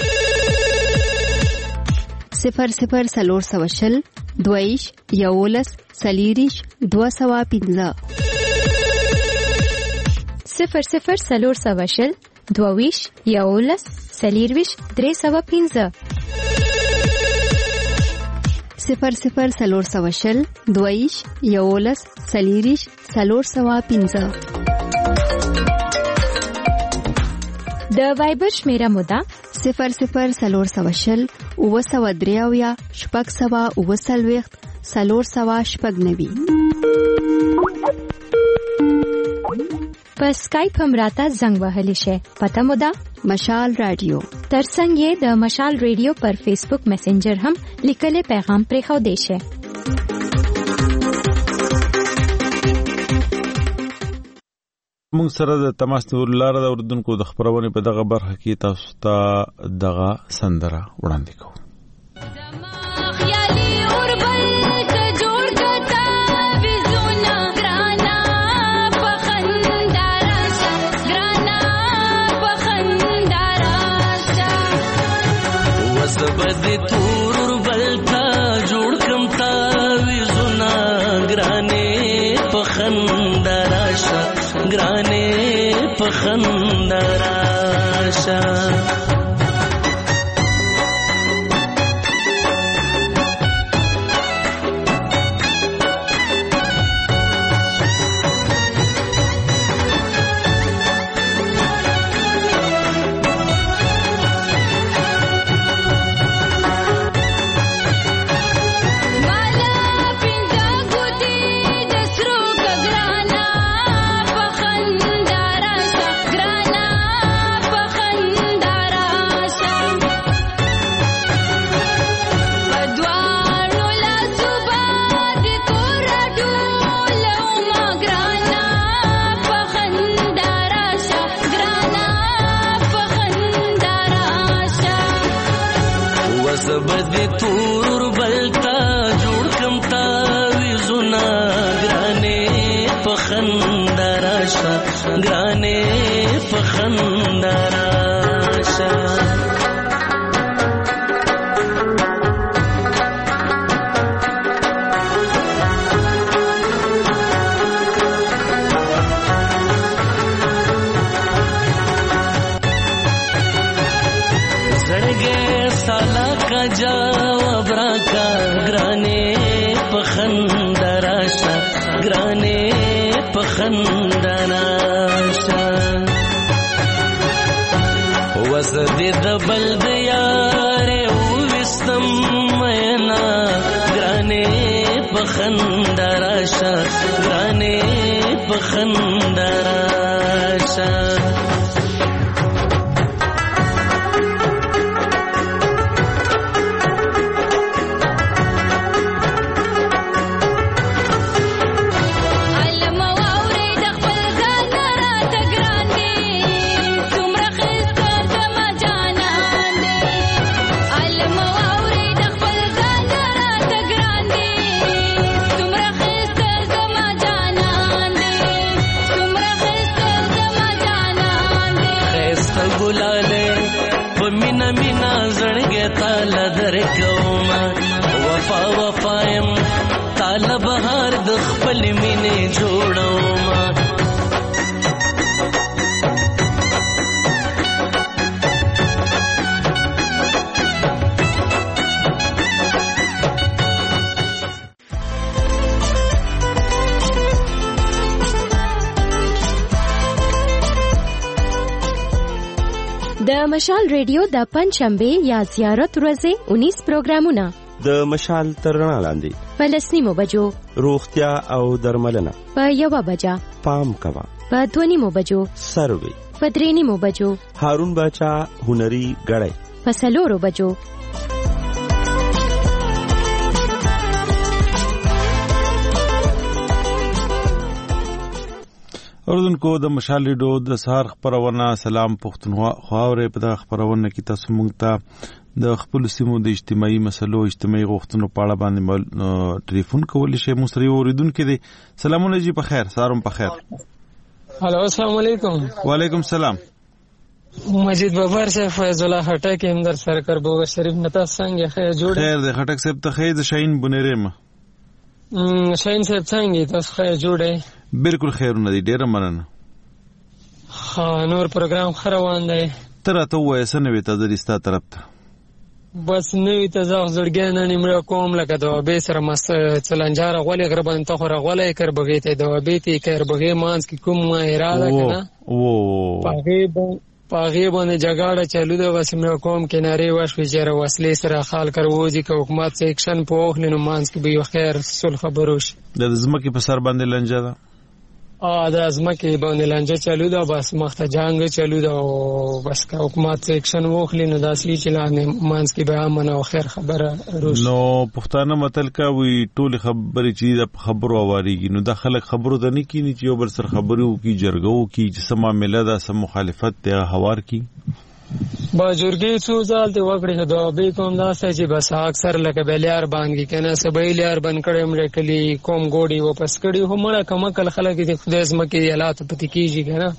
00 دویش یولس سلیریش 215 00 دویش یولس سلیرویش 315 00 دویش یولس سلیریش 315 د وایبر شمیره موده 00 اوسودریاویا شپږ سوا اوسلويخت 490 په سکایپ هم راته زنګ وهلی شي. پته موده مشال رادیو. ترڅنګ یې د مشال رادیو پر فیسبوک میسنجر هم لیکلي پیغام پرې خو دیشه. موږ سره د تماس لاره د اردوونکو د خبرونه په دغه برخه کې تاسو ته دغه سندره وړاندې کوو. بدی تور بلتا جوړ کم تا ویزونا ګرانې پخندراشه ګرانې پخندراشه بدی تور بلتا جوړ کم تا ویزونا ګرانې پخندراشه ګرانې پخندراشه جواب راکا ګرانې پخندراشه ګرانې پخندراشه وزدې د بل د یارې وستم مینا ګرانې پخندراشه ګرانې پخندراشه وفا وفایم تاله بهار د خپل مینې جوړوما د مشال ریډیو د پنځشنبه یا زیارت ورځې 19 پروګرامونه د مشال تر رڼا لاندې په 10 بجو روغتیا او درملنه په 1 بجا پام کوا په 2 بجو سروي په 3 بجو هارون باچا هنري غړې په 4 بجو اردوونکو د مشال ریډیو د سهار خبرونه سلام پښتونخوا خواورې په دغه خبرونه کې تاسو مونږ ته د خپل سیمو د اجتماعي مسلو اجتماعي غوښتنو په اړه باندې ټلیفون کولی شئ. مستری اوریدونکو دي سلامونه جی په خیر سارم په خیر. هلو السلام علیکم. وعلیکم السلام. مجید بابر صاحب فیض الله خټک هم در سره کربوغ شریف نتا څنګه خیر جوړ خیر د خټک صاحب ته خیر د شاهین بنيره ما شاهین صاحب څنګه تاسو خیر جوړه بالکل خیرونه دي ډیره مننه. نور پروګرام خروان دی تر ته وای سنوي ته درستا طرف ته بس نوې ته زغ زړګان نیمه کوم لکه دا به سره مس چلنجار غولې غربان ته خو غولې کر بغیته دا به ته کر بغې مانس کی کوم ما اراده کنه پاغي باندې جګړه چالو ده وسمه کوم کناره واش وجره وسلې سره خال کروږي که حکومت سیکشن په اوخلینو مانس کې به خیر سول خبروش د زمکه په سر باندې لنجا ده د ازمکه باندې لانجه چالو ده بس مخته جنگ چالو ده او بس که حکومت اکشن وکړي نو داسې چې لاندې مانس کې به امن او خیر خبره روش نو پښتانه متل کوي ټول خبرې چې د خبرو اواریږي نو د خلک خبرو ته نه کینی چې یو بل سره خبرو کی جرګو کی چې سم معاملې ده سم مخالفت ته هوار کی با جرګې څو ځل ته وکړي دا به کوم داسې چې بس اکثر لکه بلیار باندې کنه سبیلیار بن کړم لکلی کوم ګوډي واپس کړي همړه کمکل خلک د خدای زمکه حالات پتی کیږي کنه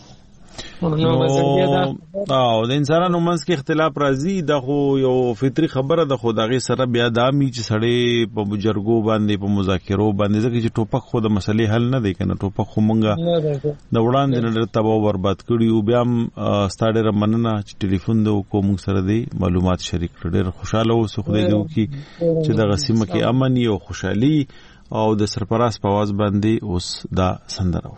او د انسانانو منځ کې اختلاف راځي دا خو یو فطری خبره ده خو دغه سره بیا دامي چې سړی په بجرګو باندې په مذاکرو باندې ځکه چې ټوپک خو د مسلې حل نه دی کنه ټوپک خو مونږه د وړاندې نه تباہ او برباد کړي او بیا ستاډه مننه چې ټلیفون دو کو مونږ سره دی معلومات شریک کړي خوشاله اوسه خدای دې وکي چې د غسیمه کې امن او خوشحالي او د سرپرست په आवाज باندې اوس دا سندره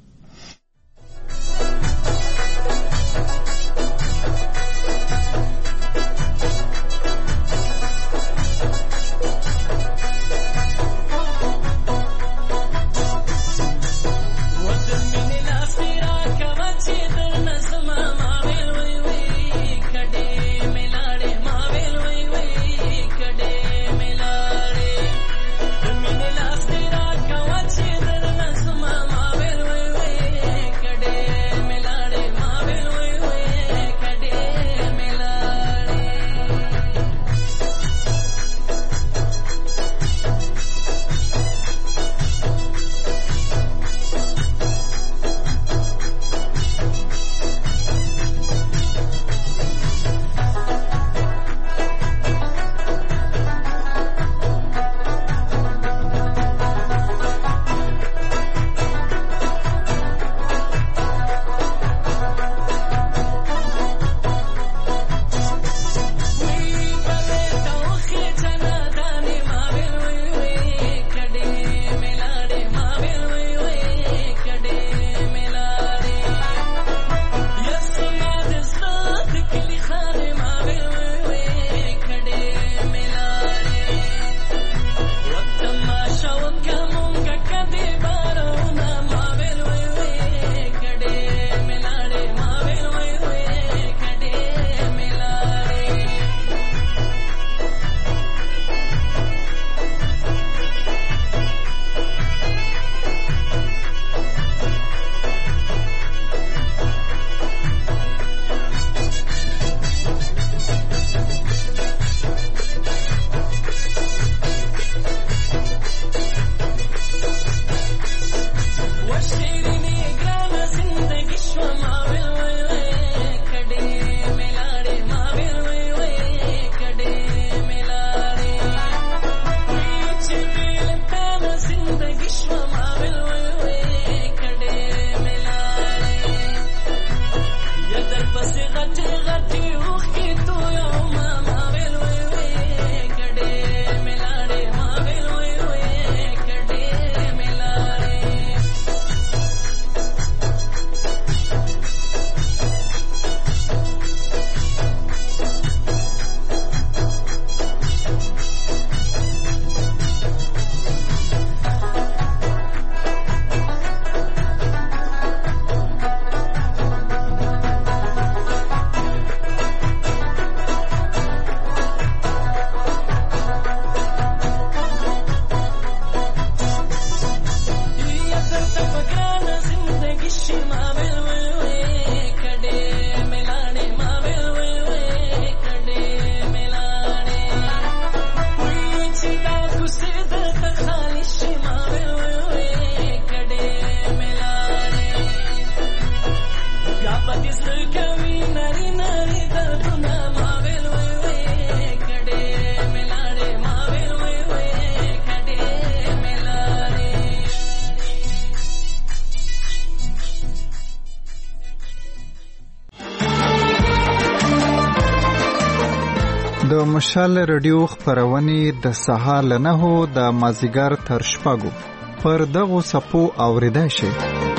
د مشال رادیو خبرونه د سهار له 9 د مازیګر تر شپږو پر دغه سپو اوریدای شي.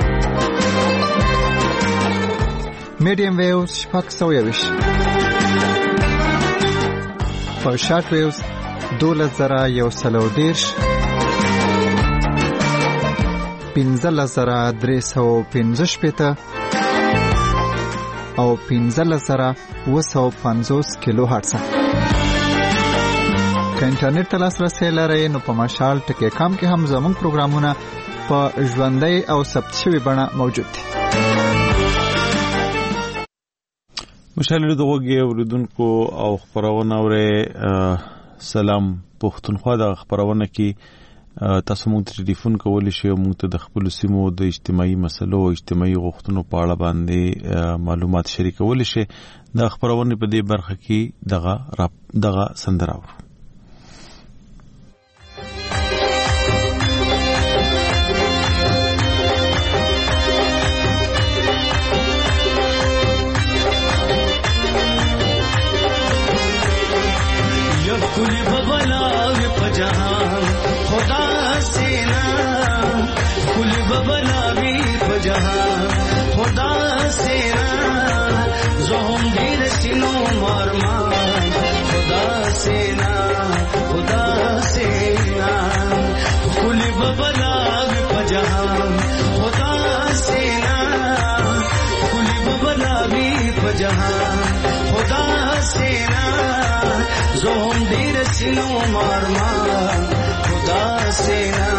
میډیم ویوز شپږ سویوش په شارټ ویوز 2113 15315 او 15750 کیلو هرتز. که انټرنیټ ته لاسرسی لرئ نو په مشال ټکی کام کې هم زموږ پروګرامونه په ژوندۍ او ثبت شوي بڼه موجود دي. مشال ریډیو دغه اوریدونکو او خبرونه اوري. سلام پښتونخوا د خبرونه کې تاسو موږ ته ټلیفون کولی شئ او موږ ته د خپل سیمو د اجتماعي مسلو او اجتماعي غوښتنو په اړه باندې معلومات شریکولی شئ. د خبرونه په دې برخه کې دغه سندره कुली बबलाव पजहां खुदा से ना कुली बबलावी पजहां खुदा से ना जोम गिर सिनो मारमा खुदा से ना कुली बबलाव पजहां खुदा से ना कुली बबलावी पजहां खुदा से ना जोम दीर सिनो मारमा खुदा सेना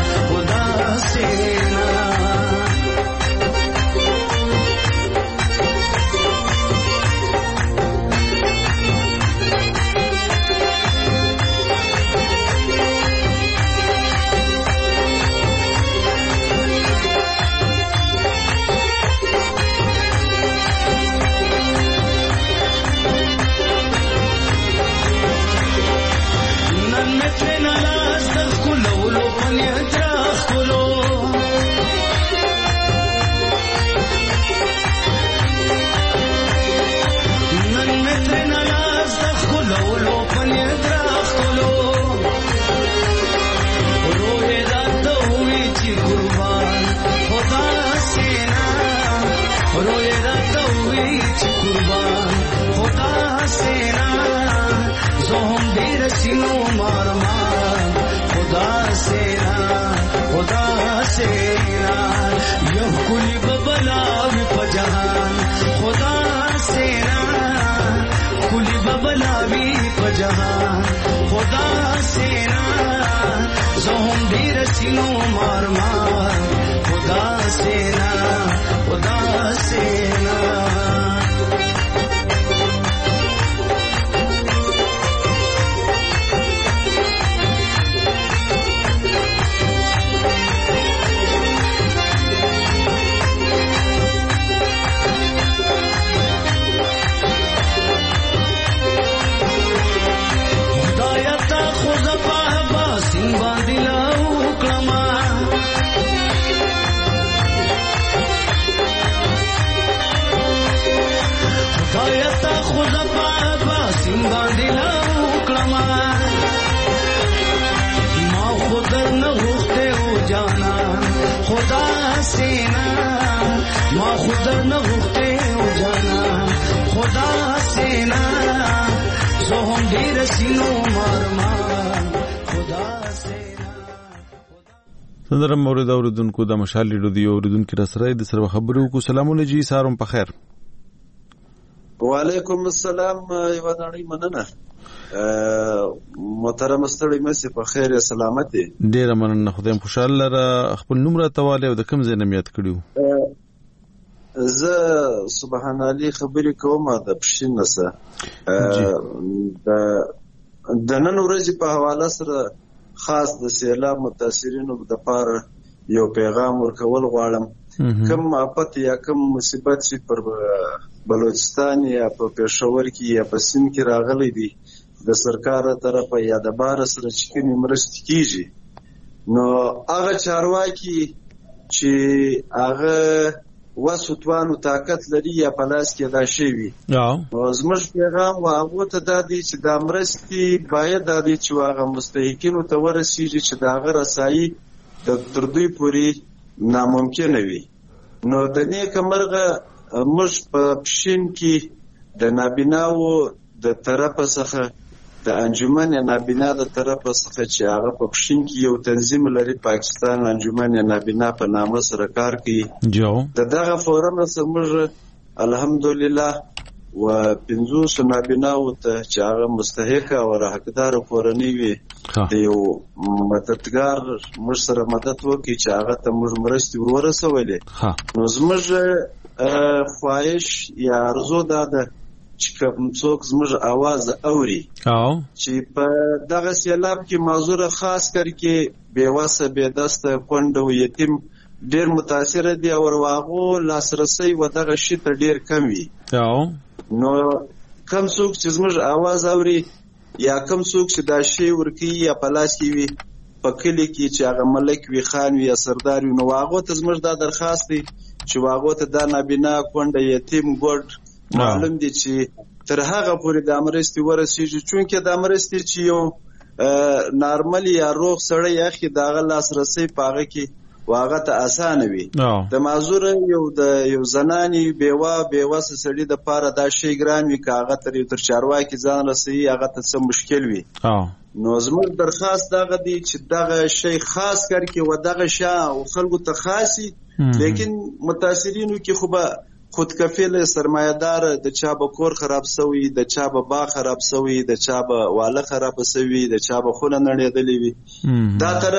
سندرم مورد اوریدونکو د مشال ریډیو اوریدونکو را سره د سره خبرو کو سلامونه جی سارم په خیر. وعلیکم السلام یو نړۍ مننه محترم ستړي مې په خیر سلامتی. ډیر مننه خدای خوشاله را خپل نوم را تواله او د کوم ځای نه یاد کړیو. زه سبحان الله خبرې کوم د پښین نسه د نن ورځې په حواله سره خاص د سیلاب متاثرینو د پاره یو پیغام ورکول غواړم. کوم آفت یا کوم مصیبت چې پر بلوچستان یا په پېښور کې یا په سیند کې راغلی دی د سرکار طرفه یا د بار سره چې کومې مرستې کیږي نو هغه چارواکي چې هغه وسوتوانو طاقت لري یا په لاس کې دا شی وي زموږ پیغام هغه ته دا دی چې دا مرستې باید دا دی چې هغه مستحقینو ته ورسیږي چې دا هغه رسایي د تر دوی پورې ناممکنه وي. نو د نیکه مرغه موږ په پښین کې د نابیناو د طرفه څخه د انجمن نابینا د طرفه څخه چې هغه په پښین کې یو تنظیم لري پاکستان انجمن نابینا په نامه سره کار کوي دغه فورم سره موږ الحمدلله و 500 نابینا ته چې هغه مستحق او حقدار کورنۍ وي د یو مددگار موږ سره مدد وکړي چې هغه ته موږ مرستې ورسولې نو زموږ خواهش یا ارزو ده چې کوم څوک زموږ आवाज اوري چې په دغه سیلاب کې معذور خاص کر کې بیواسه بيدسته کونډ او یتیم ډیر متاثر دي او ورواغو لاسرسي و دغه شی ته ډیر کم وي نو کوم څوک چې زموږ आवाज اوري یا کوم څوک چې دا شی ورکی یا پلاس کی وي په کلی کې چې هغه ملک وي خان وي یا سردار وي نو واغو ته زموږ دا درخواست دی چې واغو ته دا نابینا کونډ یتیم ګډ معلوم دي چې تر هغه پورې د امرستي ورسیږي چونکه د امرستي چې یو نارمل یا روغ سړی اخی دغه لاسرسي پاغه کې واغه ته اسانه وي د معذور یو زنانی بیوا سړی د پاره دا شی ګران وي کاغه تر چارواکي ځان رسي هغه ته څه مشکل وي نو زموږ درخواست دغه دی چې دغه شی خاص کر کې و دغه شا او خلکو ته خاصي لیکن متاثرینو کې خو به خودکفیل سرمایه‌دار د چا به کور خراب شوی د چا به باغ خراب شوی د چا به واله خراب شوی د چا به خونه نړیدلې وي دا تر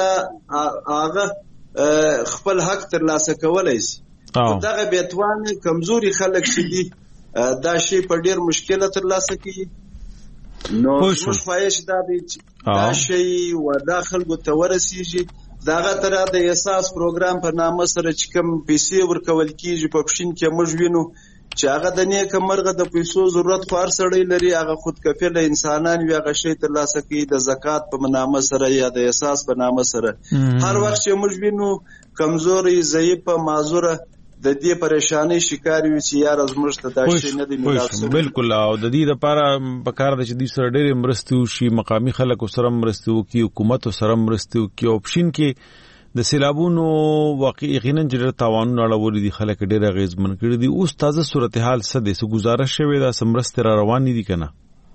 هغه خپل حق تر لاسه کولای شي دغه بیتوان کمزوري خلک شي دي دا شی په ډیر مشکله تر لاسه کوي نو موږ خواهش دا دی چې دا شی و داخل کو ته ورسیږي داغه تر د احساس پروګرام په نامه سره چې کوم پیسې ورکول کیږي په پښین کې موږ وینو چې هغه د نیک مرغه د پیسو ضرورت خو هر سړی لري هغه خودکفیل انسانان وي هغه شی تر لاسه کوي د زکات په نامه سره یا د احساس په نامه سره هر وخت چې موږ وینو کمزوري ضعیف معذوره د دې پریشانی شکار وي چې یار زموږ ته دا شی نه دی ملاسب بالکل او د دې لپاره په کار د چې د سره ډېر مرستو شي مقامی خلکو سره مرستو کی حکومت سره مرستو کی اپشن کې د سیلابونو واقعي یقینا چې تاوانونه اړولې دي خلک ډېر غیزمن کړي دي اوس تازه صورتحال څه دي څه گزارش شوی دا سمرست را روان دي کنه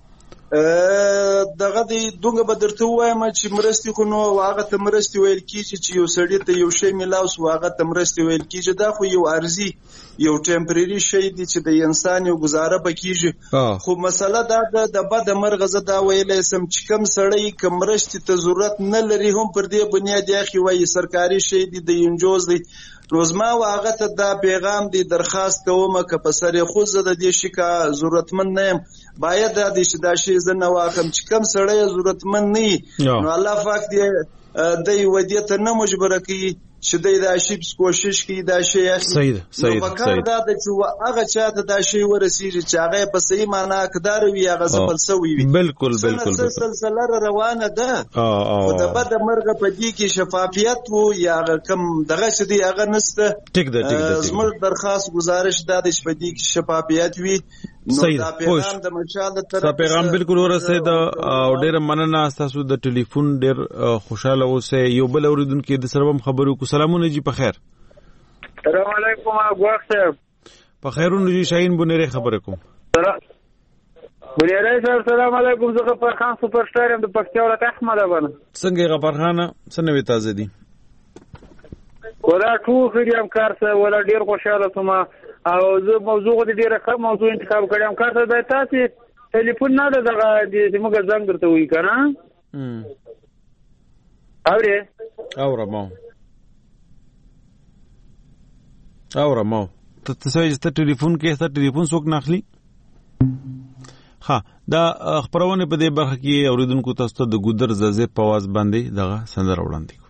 دغه دی دوغه بدرته وایم چې مرستي خو نو واغه ته مرستي ویل کیږي چې یو سړی ته یو شی ملاوس واغه ته مرستي ویل کیږي دا خو یو ارزي یو ټمپرری شی دی چې د انسان یو گزاره پکېږي خو مسله دا د بد مرغزه دا ویلې سم چې کم سړی کم مرستي ته ضرورت نه لري هم پر دې بنیاد اخی وای سرکاري شی دی د انجوز دی روزما واغه ته دا پیغام دی درخواست کوم که په سر خو زه د دې شکا ضرورتمند نه باید د دې دا شی زنه واکم چې کم سړی ضرورتمند نه نو الله پاک دې د ودیته نه مجبور کوي چې دا شی کوشش کوي دا شی صحیح فکر دا چې هغه چاته دا شی ورسیږي چې هغه په صحیح معنا حقدار وي هغه سفل سوی وي بالکل سلسله روانه ده او د بد مرغه په دې کې شفافیت وو یا کم دغه چې دی هغه نسته ټیک ده زموږ درخواست گزارش دا د شپدي کې شفافیت وي صحیح دا پیغام د مشال تر پیغام بالکل ورسید او ډیر مننه تاسو د ټلیفون ډیر خوشاله اوسه یو بل اوریدونکو د سربم خبرو کو سلامونه جی په خیر السلام علیکم اګوخ صاحب په خیرونو جی شاهین بنيره خبره کوم بنيره صاحب السلام علیکم زه غفار خان سپر سٹار د پکتیا ولایت احمد ابان څنګه غفار خان سنوي تازه دي ولا ټول هم کار څه ولا ډیر خوشاله سم او زه موضوع د ډیره ښه موضوع انتخاب کړم کار ته د تاسو ټلیفون نه دغه د موږ زنګ درته وی کنه اورمو ته څه ټلیفون کې ته ټلیفون څوک ناخلی ها دا خبرونه په دې برخه کې اوریدونکو تاسو ته د ګودر زازه په आवाज باندې دغه سندره وړاندې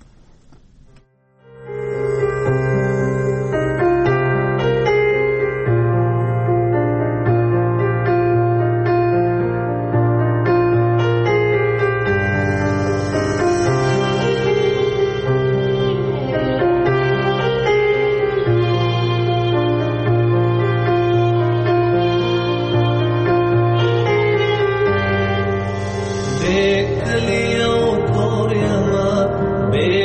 Be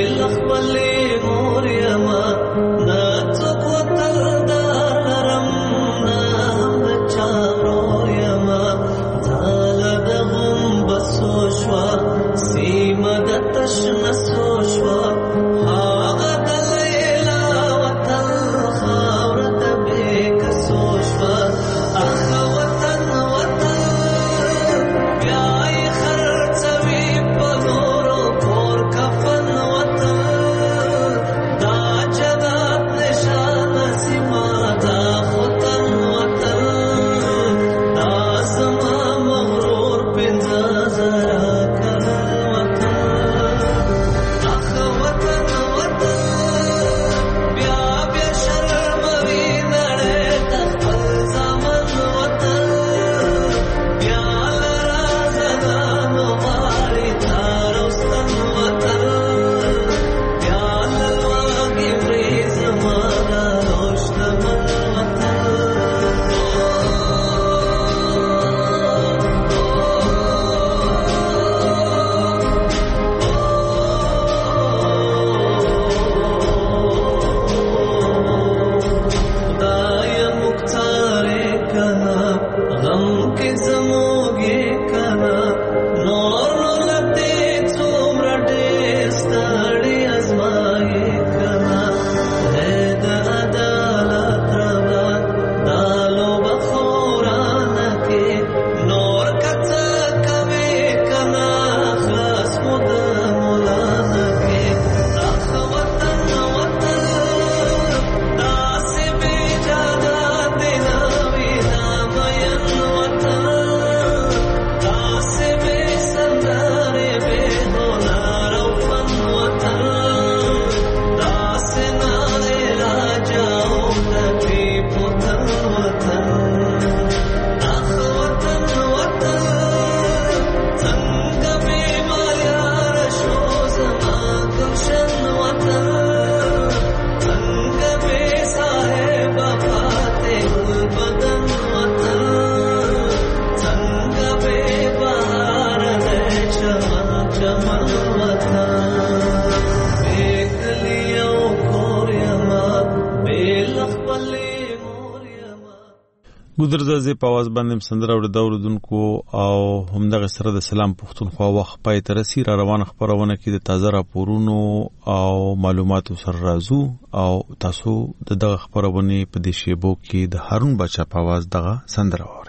ګودرزه په आवाज باندې سندره اوریدونکو او همدغه سره د سلام پښتونخوا وخت پای تر سیر روان خبرونه کې د تازه راپورونو او معلوماتو سره راځو او تاسو دغه خبرونه په دې شیبو کې د هارون بچا په आवाज دغه سندره اورئ.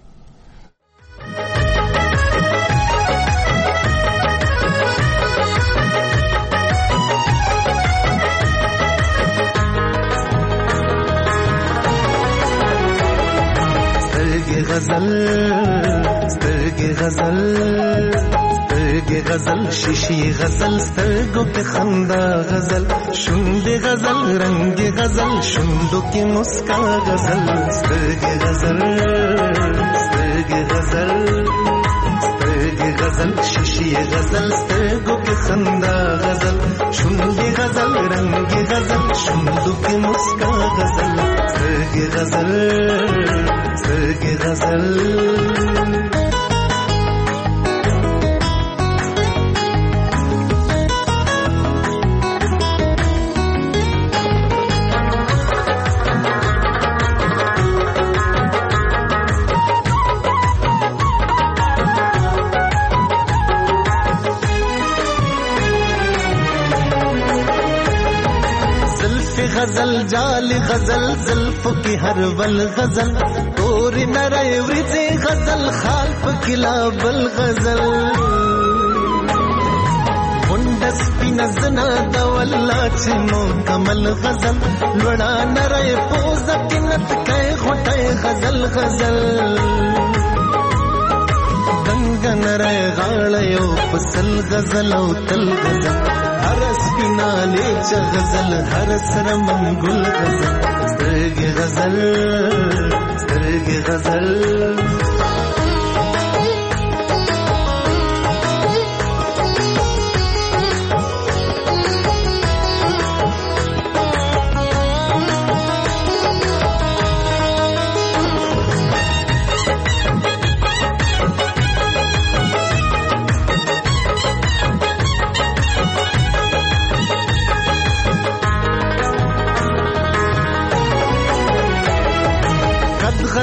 سترګې غزل شیشې غزل سترګو کې خندا غزل شونډې غزل رنگ غزل شوندو کې مسکا غزل سترګې غزل شیشې غزل سترګو کې خندا غزل شونډې غزل رنگ غزل شوندو کې مسکا غزل سترګې غزل غزل جال غزل زلفو کی ہر ول غزل تور نرے ورځې غزل خال پکلا بل غزل وندس پینزنا د والله چې نو کمل غزل لوړا نرے پوز کینت کای غټه غزل دنګ نرے غاړه یو پسل غزل او تل غزل هرس بیناله چ غزل هر سر منګل غزل سترګې غزل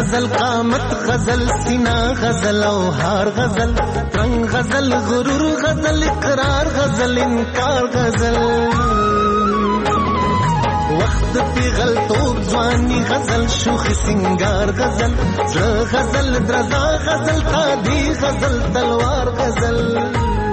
غزل قامت غزل سینا غزل او هار غزل رنگ غزل غرور غزل اقرار غزل انکار غزل وخت پیغل توب ځواني غزل شوخ سنگار غزل زړه غزل درزا غزل تادي غزل تلوار غزل